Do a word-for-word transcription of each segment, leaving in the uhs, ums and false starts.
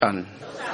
人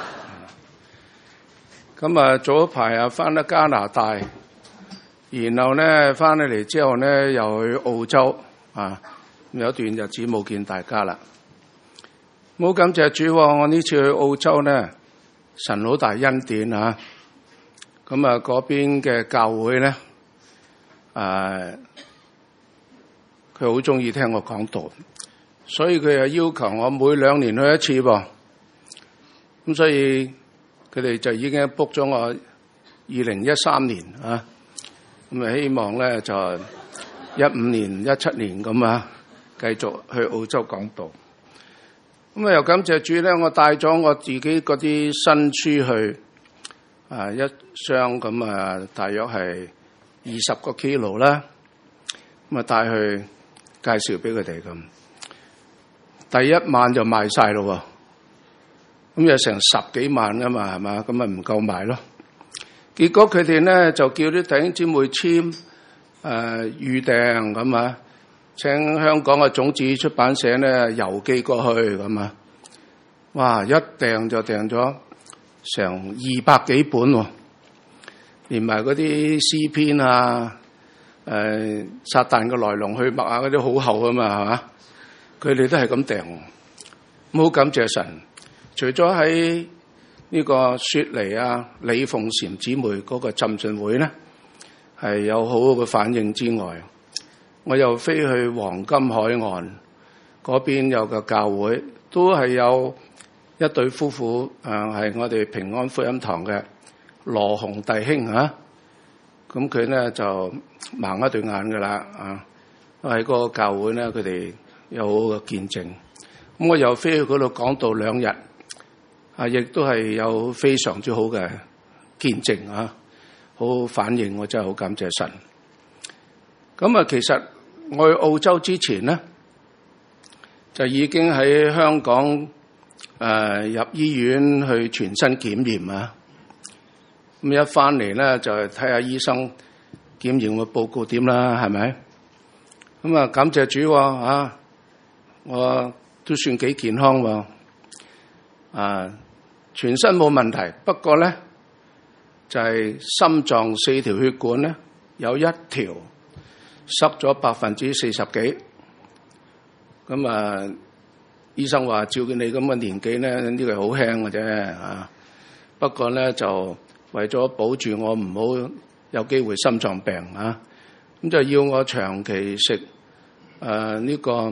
咁啊，早一排啊，翻咗加拿大，然後咧翻咗嚟之後咧，又去澳洲啊，有一段日子冇見大家啦。好感謝主，我呢次去澳洲咧，神好大恩典啊！咁啊，嗰邊嘅教會咧，誒，佢好中意聽我講道，所以佢又要求我每兩年去一次噃。咁所以佢哋就已經 book 咗我二零一三年啊，咁啊希望咧就一五年、一七年咁啊，繼續去澳洲講道。咁啊又感謝主咧，我帶咗我自己嗰啲新書去啊，一箱咁啊，大約係二十個 kilo 啦，咁啊帶去介紹俾佢哋咁。第一晚就賣晒咯喎。咁有成十幾萬噶嘛，係嘛？咁咪唔夠賣咯。結果佢哋咧就叫啲弟兄姊妹簽誒、呃、預訂咁啊，請香港嘅種子出版社咧郵寄過去咁啊。哇！一訂就訂咗成二百幾本喎，連埋嗰啲詩篇啊、誒、呃、撒旦嘅來龍去脈啊嗰啲好厚啊嘛，係嘛？佢哋都係咁訂，咁好感謝神。除咗喺呢個雪梨啊、李鳳嬋姊妹嗰個浸信會咧，係有好好嘅反應之外，我又飛去黃金海岸嗰邊有個教會，都係有一對夫婦，誒係我哋平安福音堂嘅羅紅弟兄啊。咁佢咧就盲一對眼噶啦啊，喺嗰個教會咧，佢哋有好嘅見證。咁我又飛去嗰度講道兩日。啊！亦都係有非常之好嘅見證啊，好反應，我真係好感謝神。咁啊，其實我去澳洲之前咧，就已經喺香港誒、呃、入醫院去全身檢驗啊。咁一翻嚟咧，就睇下醫生檢驗嘅報告點啦，係咪？咁啊，感謝主啊！我都算幾健康喎，啊！全身冇問題，不過咧就係、是、心臟四條血管咧有一條塞咗百分之四十幾，咁啊醫生話照見你咁嘅年紀咧，呢、這個係好輕嘅啫啊！不過咧就為咗保住我唔好有機會心臟病啊，咁就要我長期食誒呢個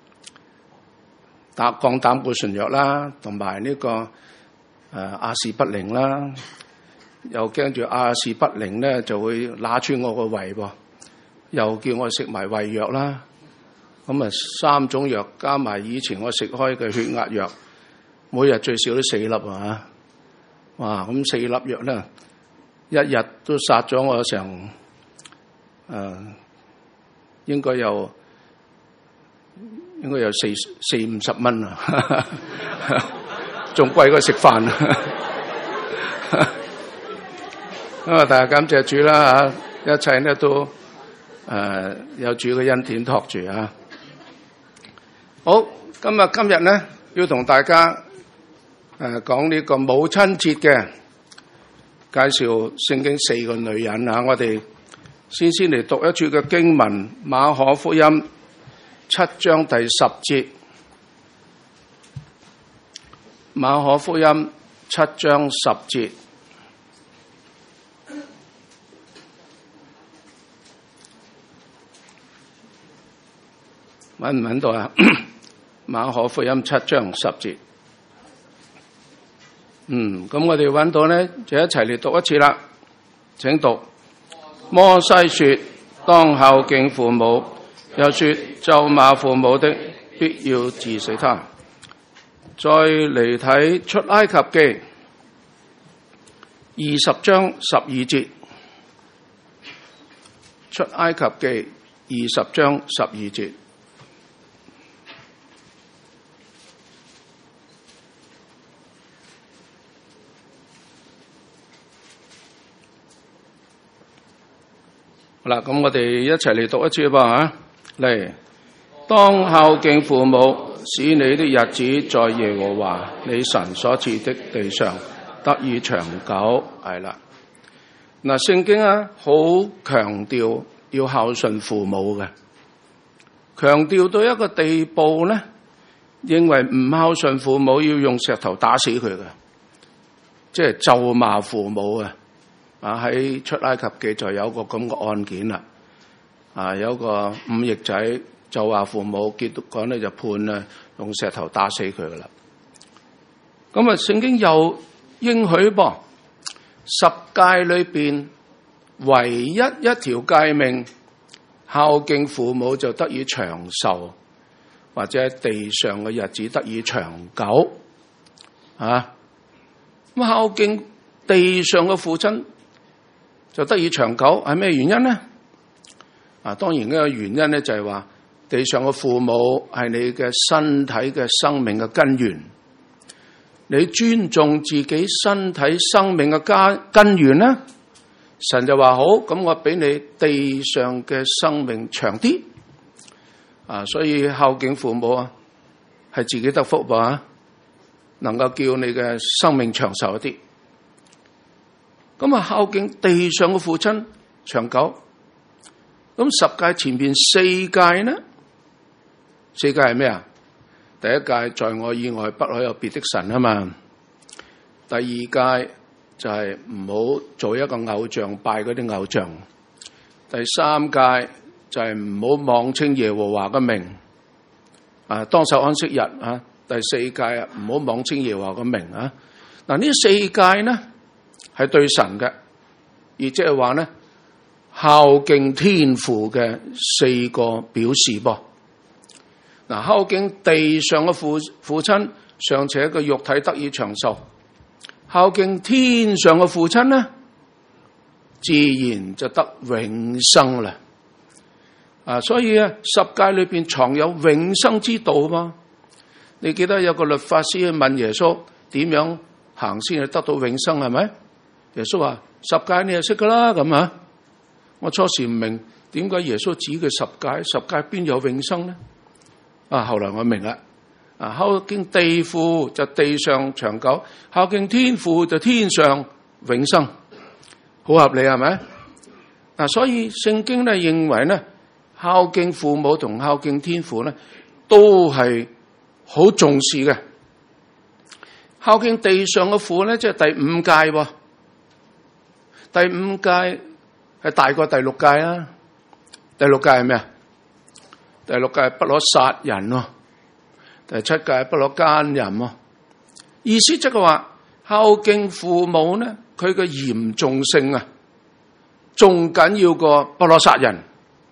打降膽固醇藥啦，同埋呢個。誒阿士匹靈啦，又驚住阿士匹靈咧就會揦穿我個胃噃，又叫我食埋胃藥啦。咁啊三種藥加埋以前我食開嘅血壓藥，每日最少都四粒啊！哇！咁四粒藥咧，一日都殺咗我成誒、呃，應該有應該有四四五十蚊啊！仲貴過食飯咁啊！大家感謝主啦嚇，一切咧都誒、呃、有主嘅恩典托住啊！好，今日今日咧要同大家誒、呃、講呢個母親節嘅介紹聖經四個女人啊！我哋先先嚟讀一處嘅經文，馬可福音七章第十節。馬可福音七章十節，揾唔揾到啊？馬可福音七章十節，嗯，咁我哋揾到咧，就一齊嚟讀一次啦。請讀：摩西說，當孝敬父母，又說咒罵父母的，必要治死他。再嚟睇出埃及記二十章十二節，出埃及記二十章十二節。好啦，咁我哋一齊嚟讀一次吧嚇。嚟，當孝敬父母， 使你的日子在耶和華你神所賜的地上得以長久。係啦，嗱，聖經啊好強調要孝順父母嘅，強調到一個地步咧，認為唔孝順父母要用石頭打死佢嘅，即係咒罵父母啊！啊喺出埃及記就有個咁嘅案件啦，啊有個五翼仔就話父母，結果咧就判啊用石頭打死佢噶啦。咁啊，聖經又應許噃，十誡裏邊唯一一條誡命，孝敬父母就得以長壽，或者喺地上嘅日子得以長久。啊，咁孝敬地上嘅父親就得以長久，係咩原因呢？啊，當然呢個原因咧就係話，地上嘅父母係你嘅身體嘅生命嘅根源，你尊重自己身體生命嘅家根源咧，神就話好，咁我俾你地上嘅生命長啲。啊，所以孝敬父母啊，係自己得福啊，能夠叫你嘅生命長壽一啲。咁啊，孝敬地上嘅父親長久。咁十誡前邊四誡呢？四誡係咩啊？第一誡，在我以外不可有別的神啊嘛。第二誡就係唔好做一個偶像，拜嗰啲偶像。第三誡就係唔好妄稱耶和華嘅名。啊，當守安息日啊。第四誡啊，唔好妄稱耶和華嘅名啊。嗱，呢四誡呢係對神嘅，而即係話呢，孝敬天父嘅四個表示噃。嗱，孝敬地上嘅父父親，尚且個肉體得以長壽；孝敬天上嘅父親呢，自然就得永生啦。啊，所以啊，十誡裏邊藏有永生之道嘛。你記得有個律法師去問耶穌點樣行先係得到永生，係咪？耶穌話十誡你就識噶啦，咁啊。我初時唔明點解耶穌指佢十誡，十誡邊有永生呢？啊，後來我明啦。啊，孝敬地父就地上長久，孝敬天父就天上永生，好合理係咪？嗱，所以聖經咧認為咧，孝敬父母同孝敬天父咧都係好重視嘅。孝敬地上嘅父咧，即係第五誡喎。第五誡係大過第六誡啦。第六誡係咩啊？第六誡係不可殺人喎。第七誡係不可姦淫喎。意思即係話孝敬父母咧，佢嘅嚴重性啊，仲緊要過不可殺人。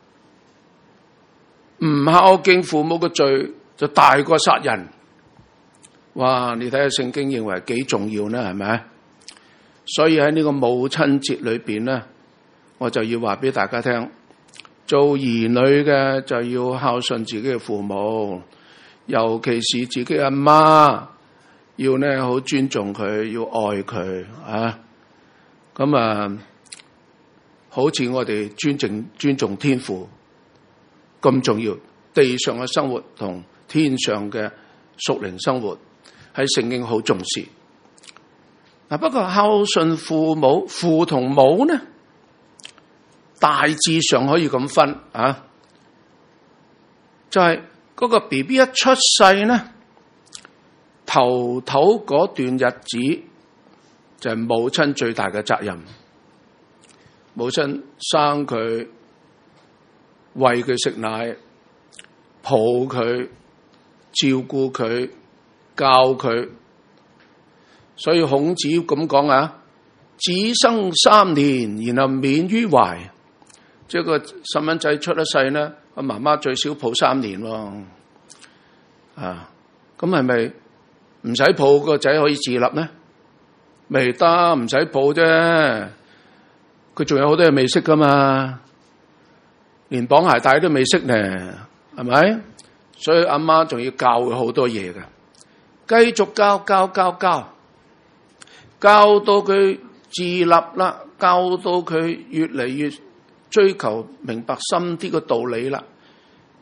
唔孝敬父母嘅罪就大過殺人。哇！你睇下聖經認為幾重要呢？係咪？所以喺呢個母親節裏邊呢，我就要話俾大家聽，做兒女嘅就要孝順自己嘅父母，尤其是自己阿媽，要呢好尊重佢，要愛佢啊。咁啊，好似我哋尊重尊重天父咁重要，地上嘅生活同天上嘅屬靈生活喺聖經好重視。嗱，不過孝順父母，父同母呢，大致上可以咁分啊，就係、是、嗰個 B B 一出世呢，頭頭嗰段日子就係母親最大嘅責任。母親生佢，餵佢食奶，抱佢，照顧佢，教佢。所以孔子咁講啊，子生三年，然後免於懷。即係個細蚊仔出咗世呢，阿媽媽最少抱三年喎。啊，咁係咪唔使抱個仔可以自立呢？未得，唔使抱啫。佢仲有好多嘢未識噶嘛，連綁鞋帶都未識呢，係咪？所以阿媽仲要教佢好多嘢嘅，繼續教教教教。教到佢自立啦，教到佢越嚟越追求明白深啲嘅道理啦，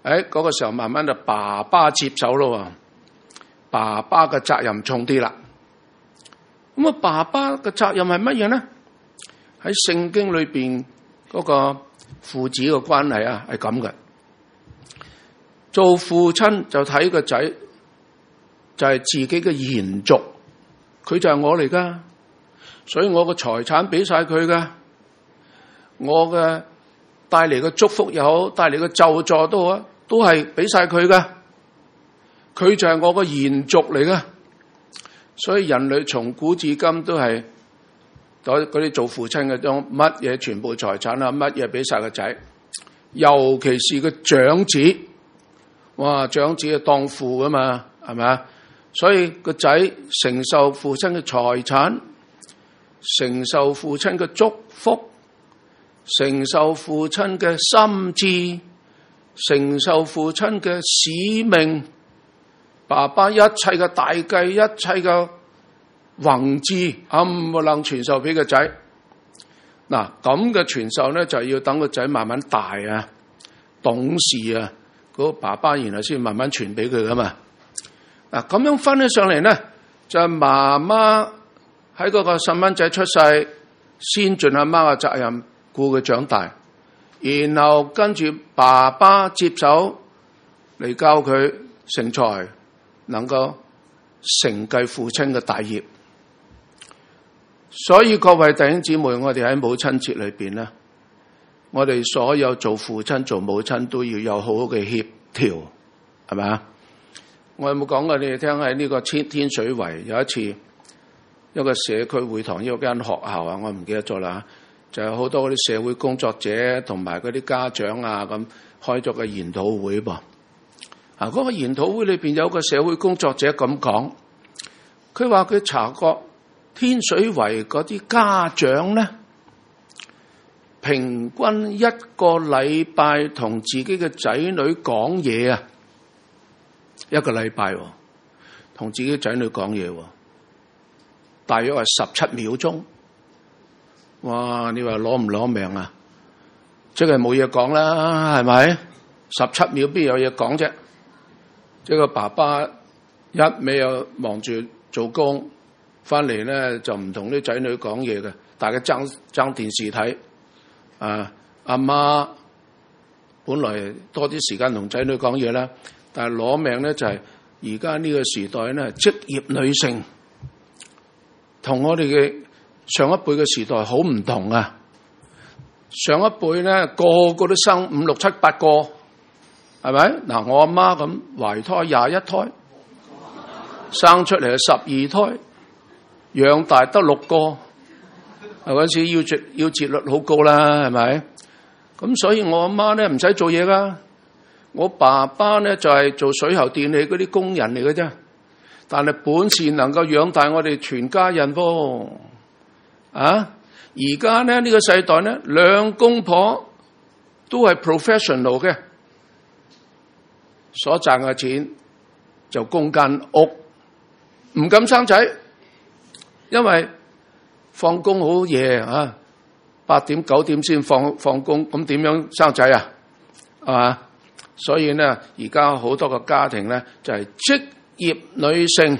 喺嗰個時候慢慢就爸爸接手咯，爸爸嘅責任重啲啦。咁啊，爸爸嘅責任係乜嘢呢？喺聖經裏邊嗰個父子嘅關係啊，係咁嘅。做父親就睇個仔就係自己嘅延續，佢就係我嚟噶，所以我嘅財產俾晒佢噶，我嘅帶嚟嘅祝福又好，帶嚟嘅咒詛都好，都係俾晒佢噶，佢就係我嘅延續嚟噶。所以人類從古至今都係嗰啲做父親嘅，將乜嘢全部財產啊，乜嘢俾晒個仔，尤其是個長子，哇，長子係當父噶嘛，係咪啊？所以個仔承受父親嘅財產，承受父親嘅祝福，承受父親嘅心志，承受父親嘅使命，爸爸一切嘅大計，一切嘅宏志，冚唪唥傳授俾個仔。嗱，咁嘅傳授咧，就要等個仔慢慢大啊，懂事啊，嗰個爸爸然後先慢慢傳俾佢噶嘛。嗱，咁樣分起上嚟咧，就係媽媽喺嗰個細蚊仔出世，先盡阿媽嘅責任，顧佢長大，然後跟住爸爸接手嚟教佢成才，能夠承繼父親嘅大業。所以各位弟兄姊妹，我哋喺母親節裏邊咧，我哋所有做父親做母親都要有好好嘅協調，係咪啊？我有冇講過你哋聽？喺呢個天天水圍有一次一個社區會堂，一間學校啊，我唔記得咗啦，就有好多嗰啲社會工作者同埋嗰啲家長啊，咁開咗個研討會噃。啊，嗰個研討會裏邊有個社會工作者咁講，佢話佢查過天水圍嗰啲家長咧，平均一個禮拜同自己嘅仔女講嘢啊，一個禮拜同自己仔女講嘢，大約係十七秒鐘。哇！你話攞唔攞命啊？即係冇嘢講啦，係咪？十七秒邊有嘢講啫？即係個爸爸一味又忙住做工，翻嚟咧就唔同啲仔女講嘢嘅，大家爭爭電視睇。啊，阿媽本來多啲時間同仔女講嘢啦，但係攞命咧就係而家呢個時代咧，職業女性同我哋嘅上一輩嘅時代好唔同啊！上一輩咧個個都生五六七八個，係咪？嗱，我阿媽咁懷胎廿一胎，生出嚟係十二胎，養大得六個。嗰陣時要節要節率好高啦，係咪？咁所以我阿媽咧唔使做嘢噶，我爸爸咧就係做水喉電器嗰啲工人嚟嘅啫。但係本事能夠養大我哋全家人噃。啊！而家咧呢個世代咧，兩公婆都係 professional 嘅，所賺嘅錢就供間屋，唔敢生仔，因為放工好夜啊，八點九點先放放工，咁點樣生仔啊？係嘛？所以咧，而家好多個家庭咧就係職業女性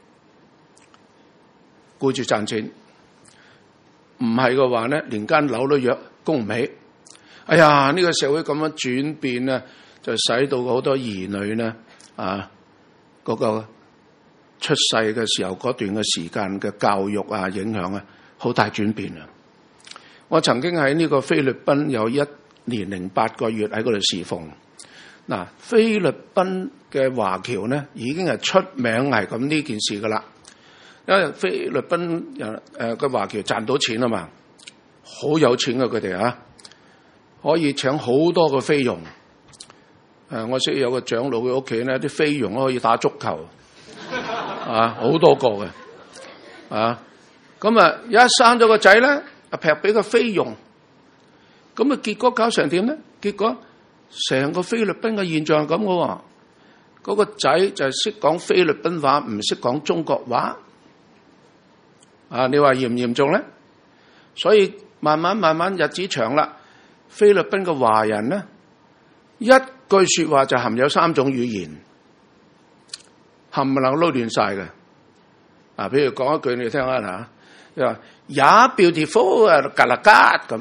顧住賺錢，唔係嘅話咧，連間樓都約供唔起。哎呀，呢個社會咁樣轉變咧，就使到好多兒女咧啊，嗰個出世嘅時候嗰段嘅時間嘅教育啊，影響啊，好大轉變啊！我曾經喺呢個菲律賓有一年零八個月喺嗰度侍奉。嗱，菲律賓嘅華僑咧已經係出名係咁呢件事噶啦，因為菲律賓人誒嘅華僑賺到錢啊嘛，好有錢啊佢哋啊，可以請好多個菲傭。誒，我識有個長老嘅屋企咧，啲菲傭可以打足球，啊，好多個嘅，啊，咁啊，一生咗個仔咧，啊劈俾個菲傭，咁啊結果搞成點咧？結果成個菲律賓嘅現象係咁嘅喎，嗰個仔就係識講菲律賓話，唔識講中國話。啊，你話嚴唔嚴重咧？所以慢慢慢慢日子長啦，菲律賓嘅華人咧，一句說話就含有三種語言，冚唪唥撈亂晒嘅。啊，譬如講一句你聽下嗱，佢話也 beautiful 啊，格啦格咁，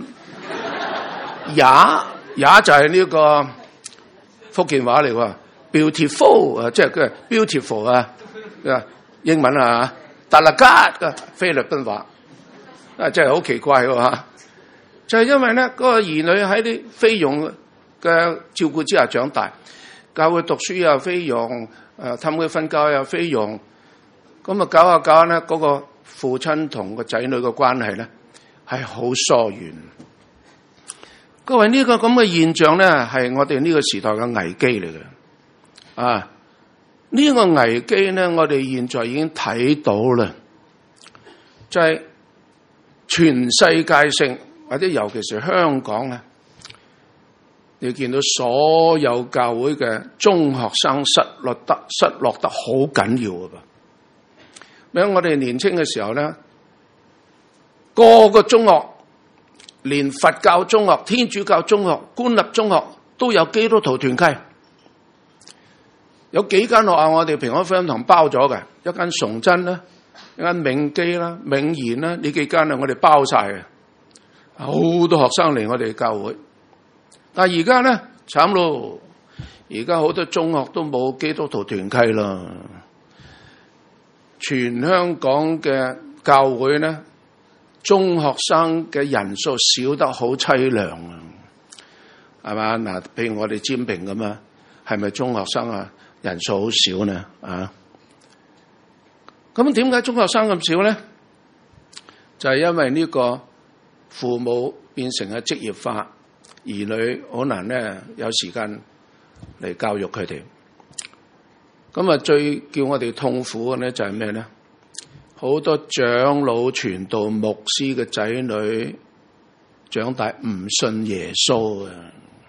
也也就係呢個福建話嚟喎 ，beautiful 啊，即係佢 beautiful 啊，英文啊，格啦格嘅菲律賓話，啊真係好奇怪喎嚇，就係、是、因為咧嗰、那個兒女喺啲菲傭嘅照顧之下長大，教佢讀書又菲傭，誒氹佢瞓覺又菲傭。咁啊，搞下搞下咧，嗰個父親同個仔女嘅關係咧，係好疏遠。各位，呢個咁嘅現象咧，係我哋呢個時代嘅危機嚟嘅。啊，呢個危機咧，我哋現在已經睇到啦，就係全世界性或者尤其是香港咧，你見到所有教會嘅中學生失落得失落得好緊要噶噃。喺我哋年青嘅時候咧，個個中學，連佛教中學、天主教中學、官立中學都有基督徒團契。有幾間學校我哋平安福音堂包咗嘅，一間崇真啦，一間銘基啦、銘賢啦，呢幾間啊我哋包晒嘅，好多學生嚟我哋教會。但係而家咧慘咯，而家好多中學都冇基督徒團契啦。全香港嘅教會咧，中學生嘅人數少得好凄涼啊，係嘛？嗱，譬如我哋占平咁啊，係咪中學生啊人數好少呢？啊，咁點解中學生咁少咧？就係因為呢個父母變成咗職業化，兒女好難咧有時間嚟教育佢哋。咁啊，最叫我哋痛苦嘅咧就係咩咧？好多長老、傳道、牧師嘅仔女長大唔信耶穌啊，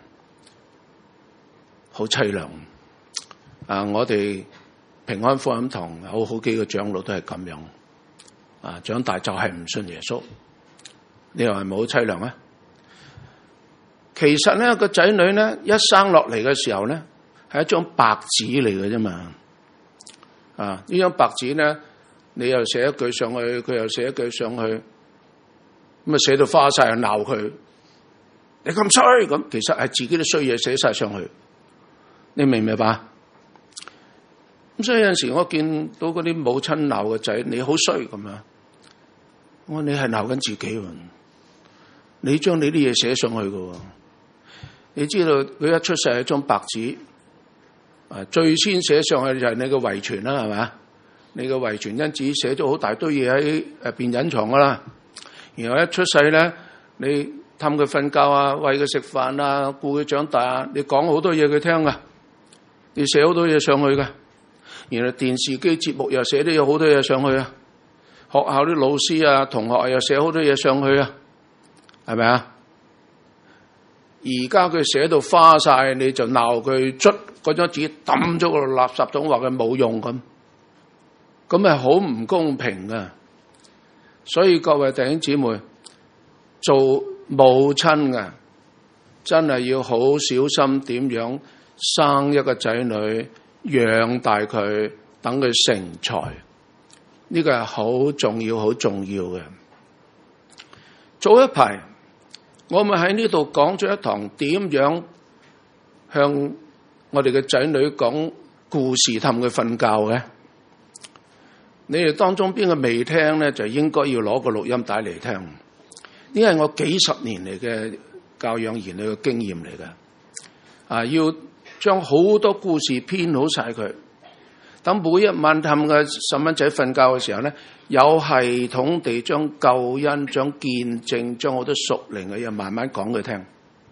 好凄涼啊！我哋平安福音堂有好幾個長老都係咁樣啊，長大就係唔信耶穌。你話係咪好凄涼啊？其實咧個仔女咧一生落嚟嘅時候咧，係一張白紙嚟嘅啫嘛，啊！呢張白紙咧，你又寫一句上去，佢又寫一句上去，咁啊寫到花晒，鬧佢，你咁衰咁，其實係自己啲衰嘢寫晒上去，你明唔明白？咁所以有陣時我見到嗰啲母親鬧個仔，你好衰咁樣，我話你係鬧緊自己喎，你將你啲嘢寫上去嘅，你知道佢一出世係一張白紙。啊！最先寫上去就係你個遺傳啦，係嘛？你個遺傳因子寫咗好大堆嘢喺入邊隱藏噶啦。然後一出世咧，你氹佢瞓覺啊，餵佢食飯啊，顧佢長大啊，你講好多嘢佢聽噶，你寫好多嘢上去噶。然後電視機節目又寫啲有好多嘢上去啊，學校啲老師啊、同學又寫好多嘢上去啊，係咪啊？而家佢寫到花晒，你就鬧佢捽嗰張紙抌咗個垃圾桶，話佢冇用咁，咁係好唔公平噶。所以各位弟兄姊妹，做母親嘅真係要好小心點樣生一個仔女，養大佢，等佢成才，呢個係好重要、好重要嘅。早一排，我咪喺呢度講咗一堂點樣向我哋嘅仔女講故事氹佢瞓覺嘅。你哋當中邊個未聽咧，就應該要攞個錄音帶嚟聽。呢係我幾十年嚟嘅教養兒女嘅經驗嚟嘅。啊，要將好多故事編好晒佢，等每一晚氹個細蚊仔瞓覺嘅時候咧，有系統地將救恩、將見證、將好多屬靈嘅嘢慢慢講佢聽。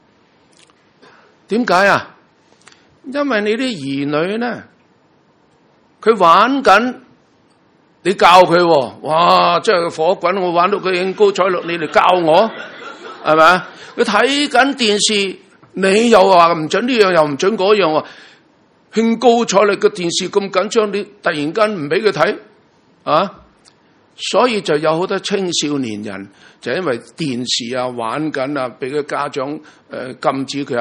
點解啊？因為你啲兒女咧，佢玩緊，你教佢，哇！即係火滾，我玩到佢興高采烈，你嚟教我，係咪啊？佢睇緊電視，你又話唔准呢樣，又唔准嗰樣，興高采烈嘅電視咁緊張，你突然間唔俾佢睇，啊！所以就有好多青少年人就因為電視啊玩緊啊，俾佢家長誒禁止佢啊，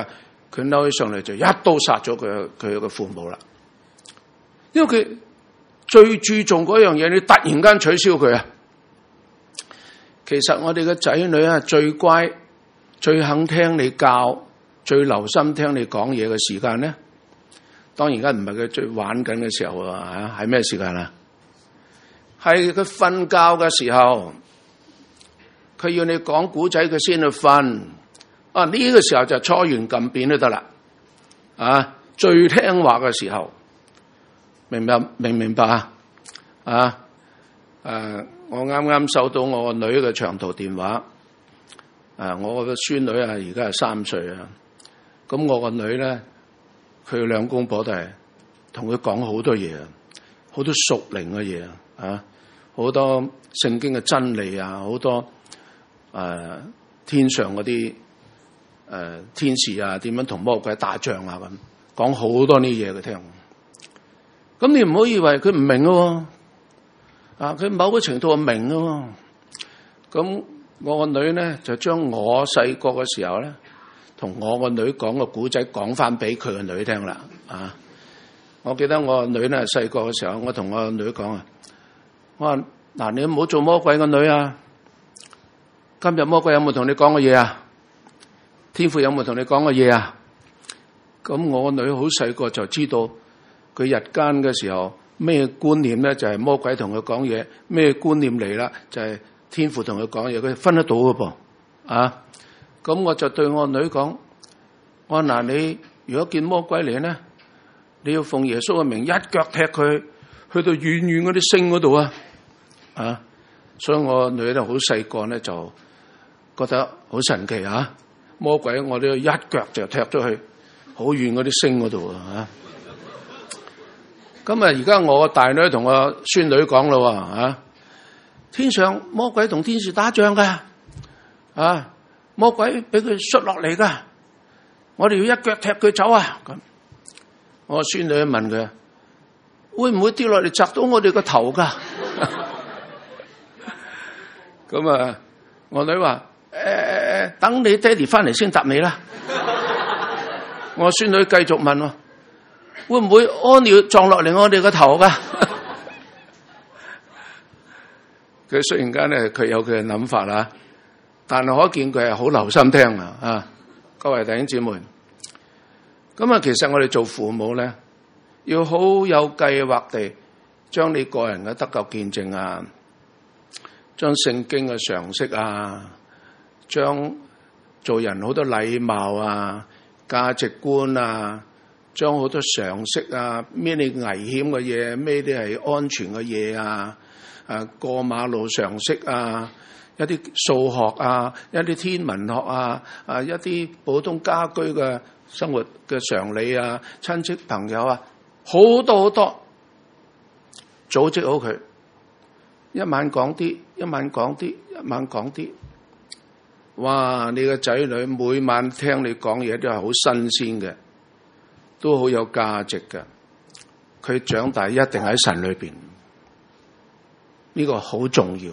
佢嬲起上嚟就一刀殺咗佢佢嘅父母啦。因為佢最注重嗰樣嘢，你突然間取消佢啊！其實我哋嘅仔女啊，最乖、最肯聽你教、最留心聽你講嘢嘅時間咧，當然而家唔係佢最玩緊嘅時候啊，係咩時間啊？係佢瞓覺嘅時候，佢要你講古仔，佢先去瞓。啊，呢、這個時候就搓圓撳扁都得啦。啊，最聽話嘅時候。明白明唔明白啊？啊，誒，我啱啱收到我個女嘅長途電話，啊，我個孫女啊，而家係三歲啊。咁我個女咧，佢兩公婆都係同佢講好多嘢啊，好多屬靈嘅嘢啊，好多聖經嘅真理啊，好多誒、呃、天上嗰啲誒天使啊，點樣同魔鬼打仗啊，咁講好多呢嘢佢聽。咁你唔好以為佢唔明咯，啊，佢某個程度係明咯。咁我個女咧就將我細個嘅時候咧，同我個女講個古仔講翻俾佢個女聽啦。啊，我記得我個女咧細個嘅時候，我同我個女講啊，我話嗱，你唔好做魔鬼個女啊！今日魔鬼有冇同你講過嘢啊？天父有冇同你講過嘢啊？咁我個女好細個就知道。佢日間嘅時候咩觀念咧，就係魔鬼同佢講嘢；咩觀念嚟啦，就係天父同佢講嘢。佢分得到嘅噃啊！咁我就對我女講：我話嗱，你如果見魔鬼嚟咧，你要奉耶穌嘅名一腳踢佢，去到遠遠嗰啲星嗰度啊！啊！所以我女咧好細個咧就覺得好神奇啊！魔鬼我都要一腳就踢咗去好遠嗰啲星嗰度啊！咁啊！而家我個大女同我孫女講咯，啊，天上魔鬼同天使打仗噶，啊，魔鬼俾佢摔落嚟噶，我哋要一腳踢佢走啊！咁，我個孫女問佢：會唔會跌落嚟砸到我哋個頭噶？咁啊，我女話：誒、欸，等你爹哋翻嚟先答你啦。我孫女繼續問喎。會唔會屙尿撞落嚟我哋個頭噶？佢雖然間咧，佢有佢嘅諗法啦，但係可見佢係好留心聽啊！啊，各位弟兄姊妹，咁啊，其實我哋做父母咧，要好有計劃地將你個人嘅得救見證啊，將聖經嘅常識啊，將做人好多禮貌啊、價值觀啊。將好多常識啊，咩啲危險嘅嘢，咩啲係安全嘅嘢啊，誒過馬路常識啊，一啲數學啊，一啲天文學啊，啊一啲普通家居嘅生活嘅常理啊，親戚朋友啊，好多好多，組織好佢，一晚講啲，一晚講啲，一晚講啲，哇！你個仔女每晚聽你講嘢都係好新鮮嘅。都好有價值嘅，佢長大一定喺神裏邊，呢個好重要。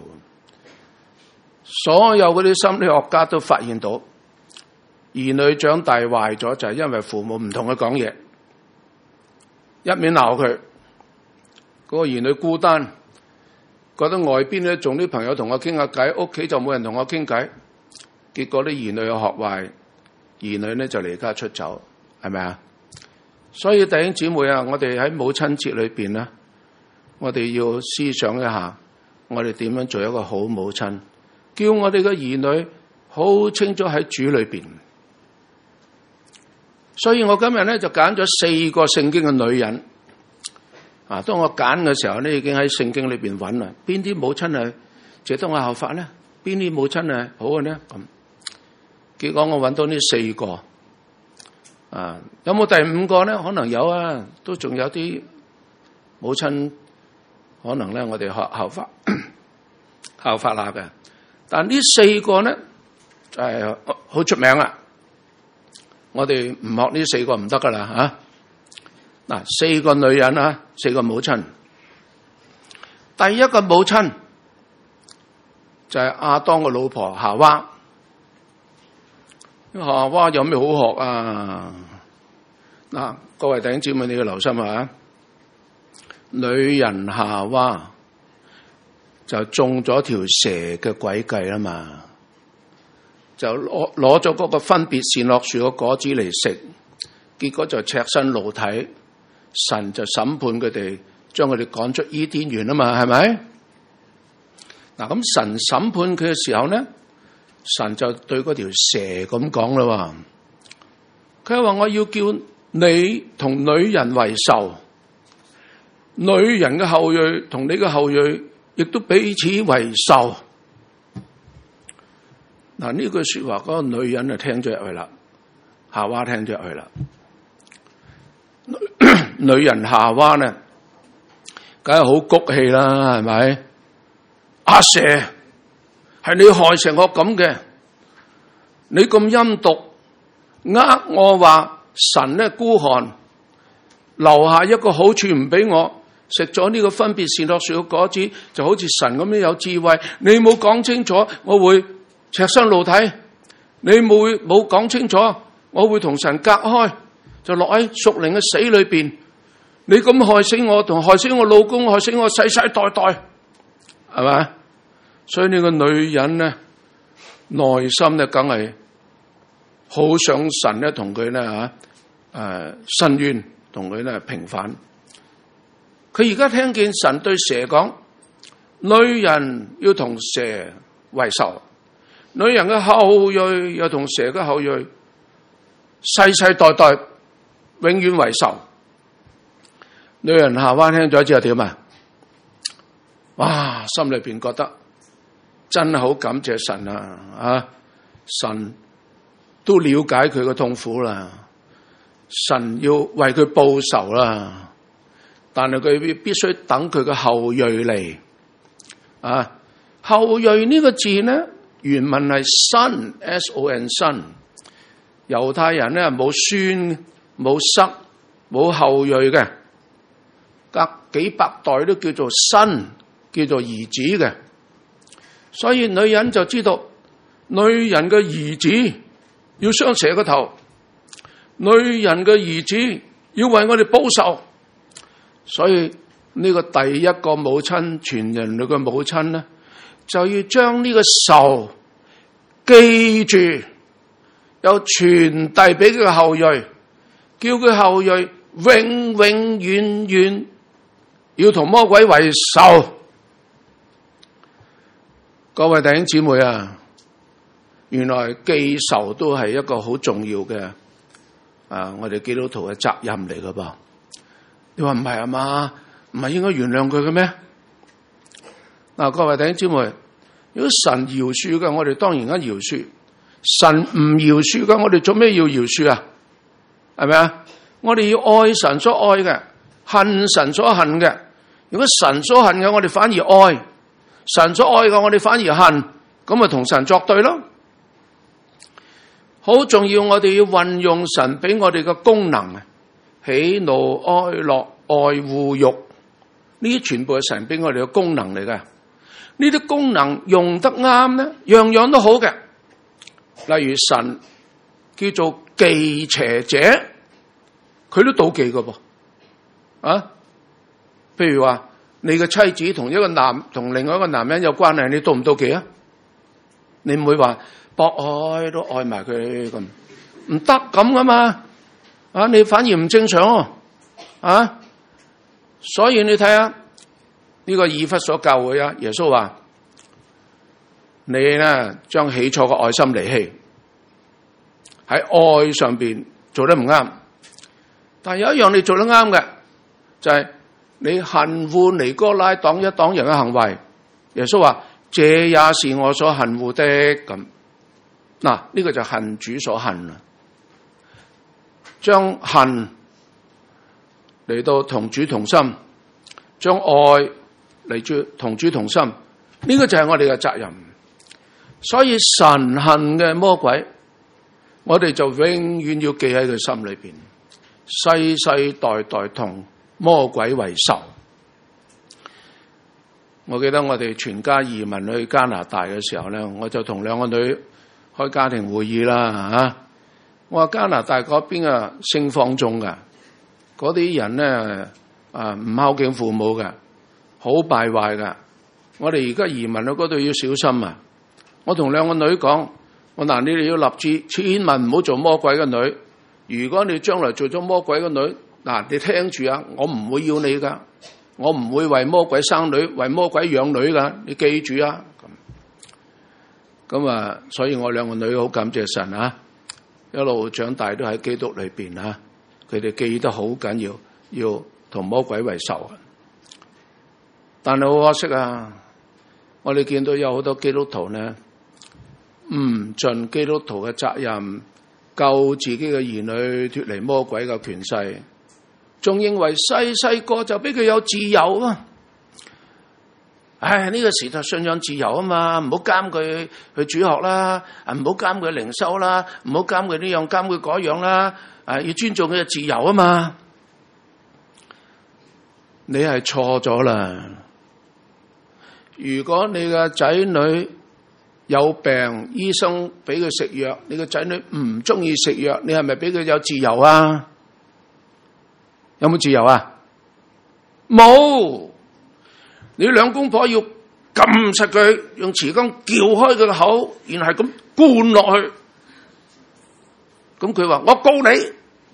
所有嗰啲心理學家都發現到，兒女長大壞咗就係因為父母唔同佢講嘢，一面鬧佢，嗰個兒女孤單，覺得外邊咧仲啲朋友同我傾下偈，屋企就冇人同我傾偈，結果啲兒女又學壞，兒女咧就離家出走，係咪啊？所以弟兄姊妹啊，我哋喺母親節裏邊咧，我哋要思想一下，我哋點樣做一個好母親，叫我哋嘅兒女好清楚喺主裏邊。所以我今日咧就揀咗四個聖經嘅女人啊。當我揀嘅時候咧，已經喺聖經裏邊揾啦，邊啲母親係值得我效法咧？邊啲母親係好嘅咧？咁結果我揾到呢四個。啊，有冇第五個咧？可能有啊，都仲有啲母親可能咧，我哋學效法效法下嘅。但呢四個咧就係好出名啦。我哋唔學呢四個唔得噶啦吓。嗱，四個女人啊，四個母親。第一個母親就係亞當嘅老婆夏娃。 夏娃有咩好學啊？嗱，各位弟兄姊妹，你要留心啊！女人夏娃就中咗條蛇嘅詭計啊嘛，就攞攞咗嗰個分別善惡樹嘅果子嚟食，結果就赤身露體，神就審判佢哋，將佢哋趕出伊甸園啊嘛，係咪？嗱，咁神審判佢嘅時候呢，神就對嗰條蛇咁講啦，佢話我要叫你同女人為仇，女人嘅後裔同你嘅後裔亦都彼此為仇。嗱，呢句說話嗰個女人就聽咗入去啦，夏娃聽咗入去啦。女人夏娃呢，梗係好谷氣啦，係咪？阿蛇，係你害成我咁嘅，你咁陰毒，呃我話神呢孤寒，留下一個好處唔俾我，食咗呢個分別善惡樹嘅果子，就好似神咁樣有智慧。你冇講清楚，我會赤身露體；你冇冇講清楚，我會同神隔開，就落喺屬靈嘅死裏邊。你咁害死我，同害死我老公，害死我世世代代，係咪？所以呢個女人呢，內心呢梗係好想神呢同佢呢吓誒申冤，同佢呢平反。佢而家聽見神對蛇講，女人要同蛇為仇，女人嘅後裔又同蛇嘅後裔世世代代永遠為仇。女人夏娃聽咗之後點啊？哇！心裏邊覺得真係好感謝神啊！啊，神都了解佢嘅痛苦啦，神要為佢報仇啦。但係佢必須等佢嘅後裔嚟啊！後裔呢個字呢，原文係 son s o n son。猶太人呢冇孫冇室冇後裔嘅，隔幾百代都叫做 son，叫做兒子嘅。所以女人就知道，女人嘅兒子要傷蛇個頭，女人嘅兒子要為我哋報仇。所以呢個第一個母親，全人類嘅母親呢，就要將呢個仇記住，又傳遞俾佢嘅後裔，叫佢後裔永永遠遠要同魔鬼為仇。各位弟兄姊妹啊，原來記仇都係一個好重要嘅啊，我哋基督徒嘅責任嚟㗎噃。你話唔係啊嘛？唔係應該原諒佢嘅咩？嗱，各位弟兄姊妹，如果神饒恕嘅，我哋當然應該饒恕；神唔饒恕嘅，我哋做咩要饒恕啊？係咪啊？我哋要愛神所愛嘅，恨神所恨嘅。如果神所恨嘅，我哋反而愛；神所愛嘅，我哋反而恨，咁咪同神作對咯。好重要，我哋要運用神俾我哋嘅功能啊！喜怒哀樂愛惡欲，呢啲全部係神俾我哋嘅功能嚟嘅。呢啲功能用得啱咧，樣樣都好嘅。例如神叫做忌邪者，佢都妒忌㗎噃。啊，譬如話你嘅妻子同一個男同另外一個男人有關係，你妒唔妒忌啊？你唔會話博愛都愛埋佢咁，唔得咁噶嘛。啊！你反而唔正常哦，啊！所以你睇下呢個以弗所教會啊，耶穌話：你咧將起初嘅愛心離棄，喺愛上邊做得唔啱。但係有一樣你做得啱嘅，就係、是、你恨惡尼哥拉黨一黨人嘅行為。耶穌話：這也是我所恨惡的。咁嗱，呢個就恨主所恨啦。將恨嚟到同主同心，將愛嚟住同主同心，呢、這個就係我哋嘅責任。所以神恨嘅魔鬼，我哋就永遠要記喺佢心裏邊，世世代代同魔鬼為仇。我記得我哋全家移民去加拿大嘅時候咧，我就同兩個女開家庭會議啦，吓。 我話加拿大嗰邊啊，性放縱噶，嗰啲人咧啊唔孝敬父母噶，好敗壞噶。我哋而家移民去嗰度要小心啊！我同兩個女講，我嗱，你哋要立志，千萬唔好做魔鬼嘅女。如果你將來做咗魔鬼嘅女，嗱，你聽住啊，我唔會要你噶，我唔會為魔鬼生女，為魔鬼養女噶，你記住啊！咁咁啊，所以我兩個女好感謝神啊，一路長大都喺基督裏邊啊，佢哋記得好緊要，要同魔鬼為仇啊！但係好可惜啊！我哋見到有好多基督徒呢，唔盡基督徒嘅責任，救自己嘅兒女脫離魔鬼嘅權勢，仲認為細細個就俾佢有自由啊！唉，呢個時代信仰自由啊嘛，唔好監佢去主學啦，唔好監佢靈修啦，唔好監佢呢樣監佢嗰樣啦，啊，要尊重佢嘅自由啊嘛！你係錯咗啦！如果你嘅仔女有病，醫生俾佢食藥，你嘅仔女唔中意食藥，你係咪俾佢有自由啊？有冇自由啊？冇！你兩公婆要撳實佢，用匙羹撬開佢嘅口，然後係咁灌落去。咁佢話：我告你，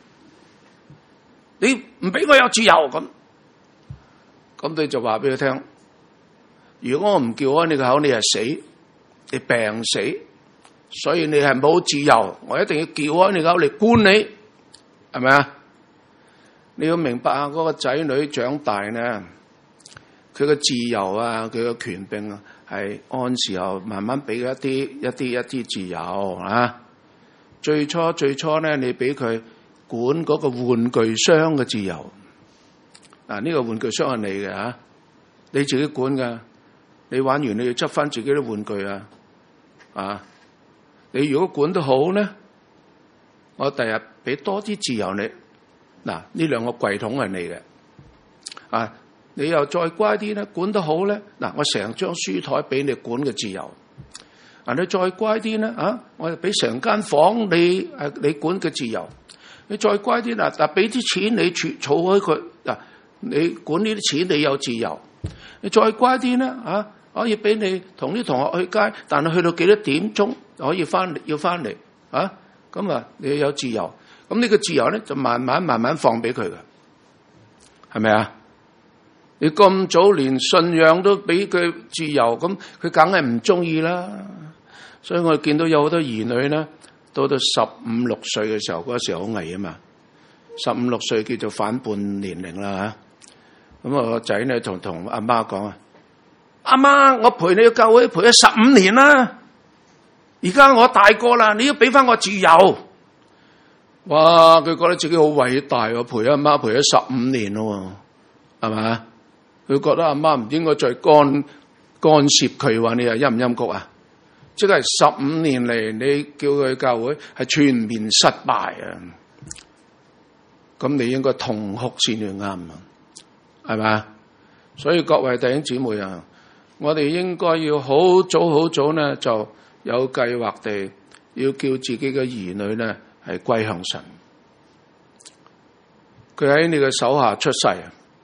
你唔俾我有自由咁。咁你就話俾佢聽。如果我唔撬開你個口，你係死，你病死，所以你係冇自由。我一定要撬開你個口嚟灌你，係咪啊？你要明白啊，嗰個仔女長大呢，佢嘅自由啊，佢嘅權柄啊，係按時候慢慢俾佢一啲一啲一啲自由啊。最初最初呢，你俾佢管嗰個玩具箱嘅自由，嗱，呢個玩具箱係你嘅吓，你自己管噶。你玩完你要執翻自己啲玩具啊！啊，你如果管得好咧，我第日俾多啲自由你。嗱，呢兩個櫃桶係你嘅，啊，你又再乖啲咧，管得好咧，嗱，我成張書台俾你管嘅自由。啊，你再乖啲咧，啊，我就俾成間房你誒你管嘅自由。你再乖啲嗱，嗱，俾啲錢你儲儲開佢，嗱，你管呢啲錢你有自由。你再乖啲咧，啊，可以俾你同啲同學去街，但係去到幾多點鐘可以翻嚟，要翻嚟啊？咁啊，你有自由。咁呢個自由咧，就慢慢慢慢放俾佢嘅，係咪啊？你咁早連信仰都俾佢自由，咁佢梗係唔中意啦。所以我哋見到有好多兒女咧，到到十五六歲嘅時候，嗰個時候好危險啊嘛。十五六歲叫做反叛年齡啦嚇。咁我個仔咧同同阿媽講啊，阿媽，我陪你去教會陪咗十五年啦，而家我大個啦，你要俾翻我自由。哇！佢覺得自己好偉大喎，陪阿媽陪咗十五年咯，係咪？佢覺得阿媽唔應該再干干涉佢，話你係陰唔陰谷啊？即係十五年嚟，你叫佢去教會係全面失敗啊！咁你應該痛哭先至啱啊！係咪？所以各位弟兄姊妹啊，我哋應該要好早好早呢，就有計劃地要叫自己嘅兒女呢係歸向神。佢喺你嘅手下出世，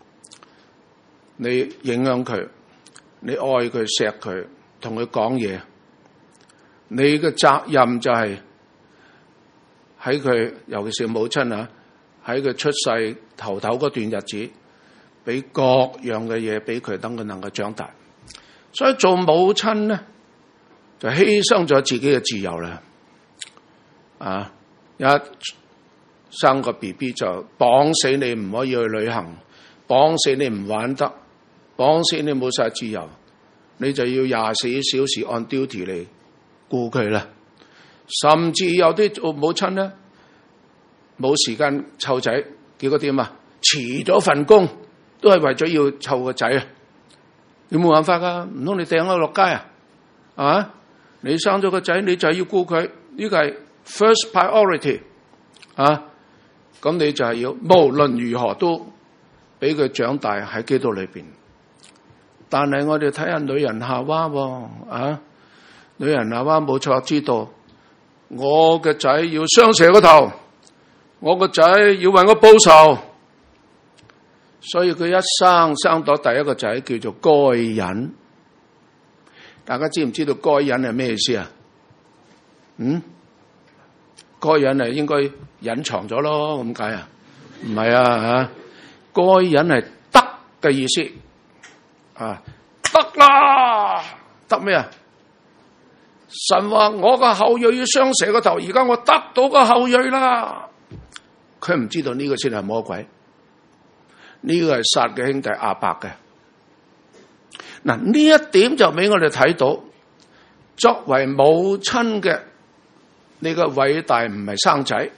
你影響佢，你愛佢、錫佢，同佢講嘢。你嘅責任就係喺佢，尤其是母親啊，喺佢出世頭頭嗰段日子，俾各樣嘅嘢俾佢，等佢能夠長大。所以做母親咧，就犧牲咗自己嘅自由啦。啊，一生個 B B 就綁死你，唔可以去旅行，綁死你唔玩得，綁死你冇晒自由，你就要廿四小時按 duty 嚟顧佢啦。甚至有啲做母親咧，冇時間湊仔，結果點啊？辭咗份工，都係為咗要湊個仔啊！你冇辦法噶，唔通你掟佢落街啊？係嘛？你生咗個仔，你就係要顧佢，呢個係 first priority 啊！咁你就係要無論如何都俾佢長大喺基督裏邊。但係我哋睇下女人夏娃喎，啊，女人夏娃冇錯知道我嘅仔要傷蛇個頭，我個仔要為我報仇，所以佢一生生到第一個仔叫做該隱。大家知唔知道該隱係咩意思啊？嗯，該隱係應該隱藏咗咯，咁解啊？唔係啊吓，該隱係得嘅意思啊，得啦，得咩啊？神話我個後裔要傷蛇個頭，而家我得到個後裔啦。佢唔知道呢個先係魔鬼，呢、這個係殺嘅兄弟亞伯嘅。嗱，呢一點就俾我哋睇到，作為母親嘅你個偉大唔係生仔，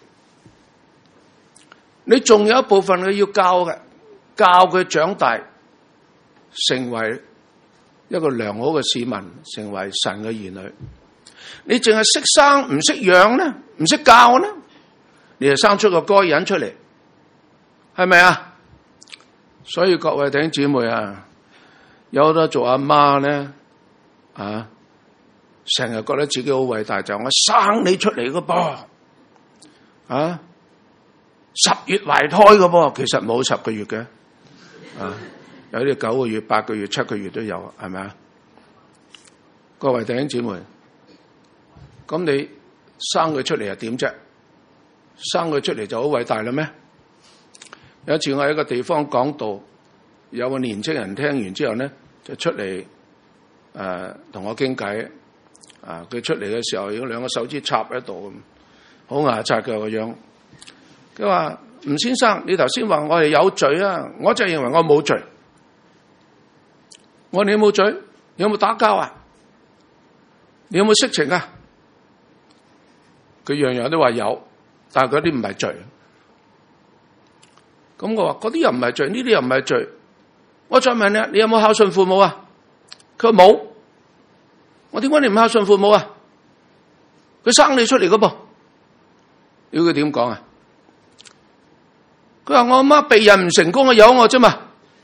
你仲有一部分佢要教嘅，教佢長大，成為一個良好嘅市民，成為神嘅兒女。你淨係識生唔識養呢？唔識教呢？你就生出個該隱出嚟，係咪啊？所以各位弟兄姊妹啊，有好多做阿媽咧啊，成日覺得自己好偉大，就係我生你出嚟嘅噃啊，十月懷胎嘅噃，其實冇十個月嘅啊，有啲九個月、八個月、七個月都有，係咪啊？各位弟兄姊妹。咁你生佢出嚟又點啫？生佢出嚟就好偉大啦咩？有一次我喺一個地方講道，有個年青人聽完之後咧，就出嚟誒同我傾偈。啊，佢出嚟嘅時候，有兩個手指插喺度咁，好牙擦嘅個樣。佢話：吳先生，你頭先話我哋有罪啊，我就認為我冇罪。我話你有冇罪？你有冇打交啊？你有冇色情啊？佢樣樣都話有，但係嗰啲唔係罪。咁我話嗰啲又唔係罪，呢啲又唔係罪。我再問你，你有冇孝順父母啊？佢話冇。我點解你唔孝順父母啊？佢生你出嚟噶噃。要佢點講啊？佢話我阿媽避孕唔成功啊，有我啫嘛。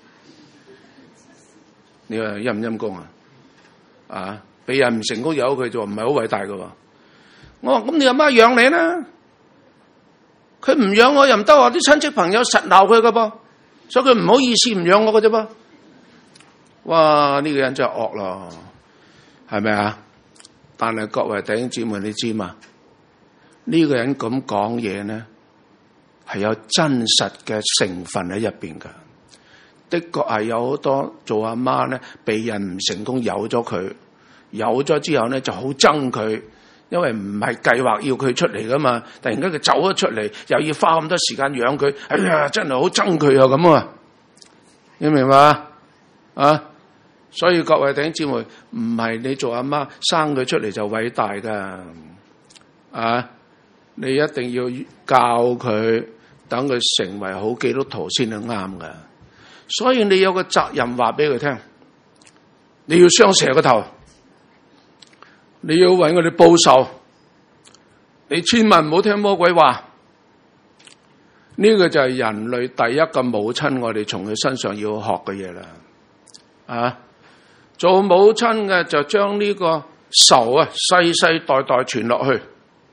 你話陰唔陰功啊？啊，避孕唔成功有佢就唔係好偉大噶喎。我話咁你阿媽養你啦，佢唔養我又唔得，話啲親戚朋友實鬧佢噶噃，所以佢唔好意思唔養我噶啫噃。哇！呢、這個人真係惡咯，係咪啊？但係各位弟兄姊妹，你知嘛？呢、這個人咁講嘢呢，係有真實嘅成分喺入邊噶。的確係有好多做阿媽呢，避孕唔成功，有咗佢，有咗之後呢就好憎佢。因為唔係計劃要佢出嚟噶嘛，突然間佢走咗出嚟，又要花咁多時間養佢，哎呀，真係好憎佢啊咁啊！你明白啊？所以各位弟兄姊妹，唔係你做阿媽生佢出嚟就偉大噶，啊！你一定要教佢，等佢成為好基督徒先係啱噶。所以你有個責任話俾佢聽，你要傷蛇個頭。你要為我哋報仇，你千萬唔好聽魔鬼話。呢、這個就係人類第一個母親，我哋從佢身上要學嘅嘢啦。啊，做母親嘅就將呢個仇啊世世代代傳落去。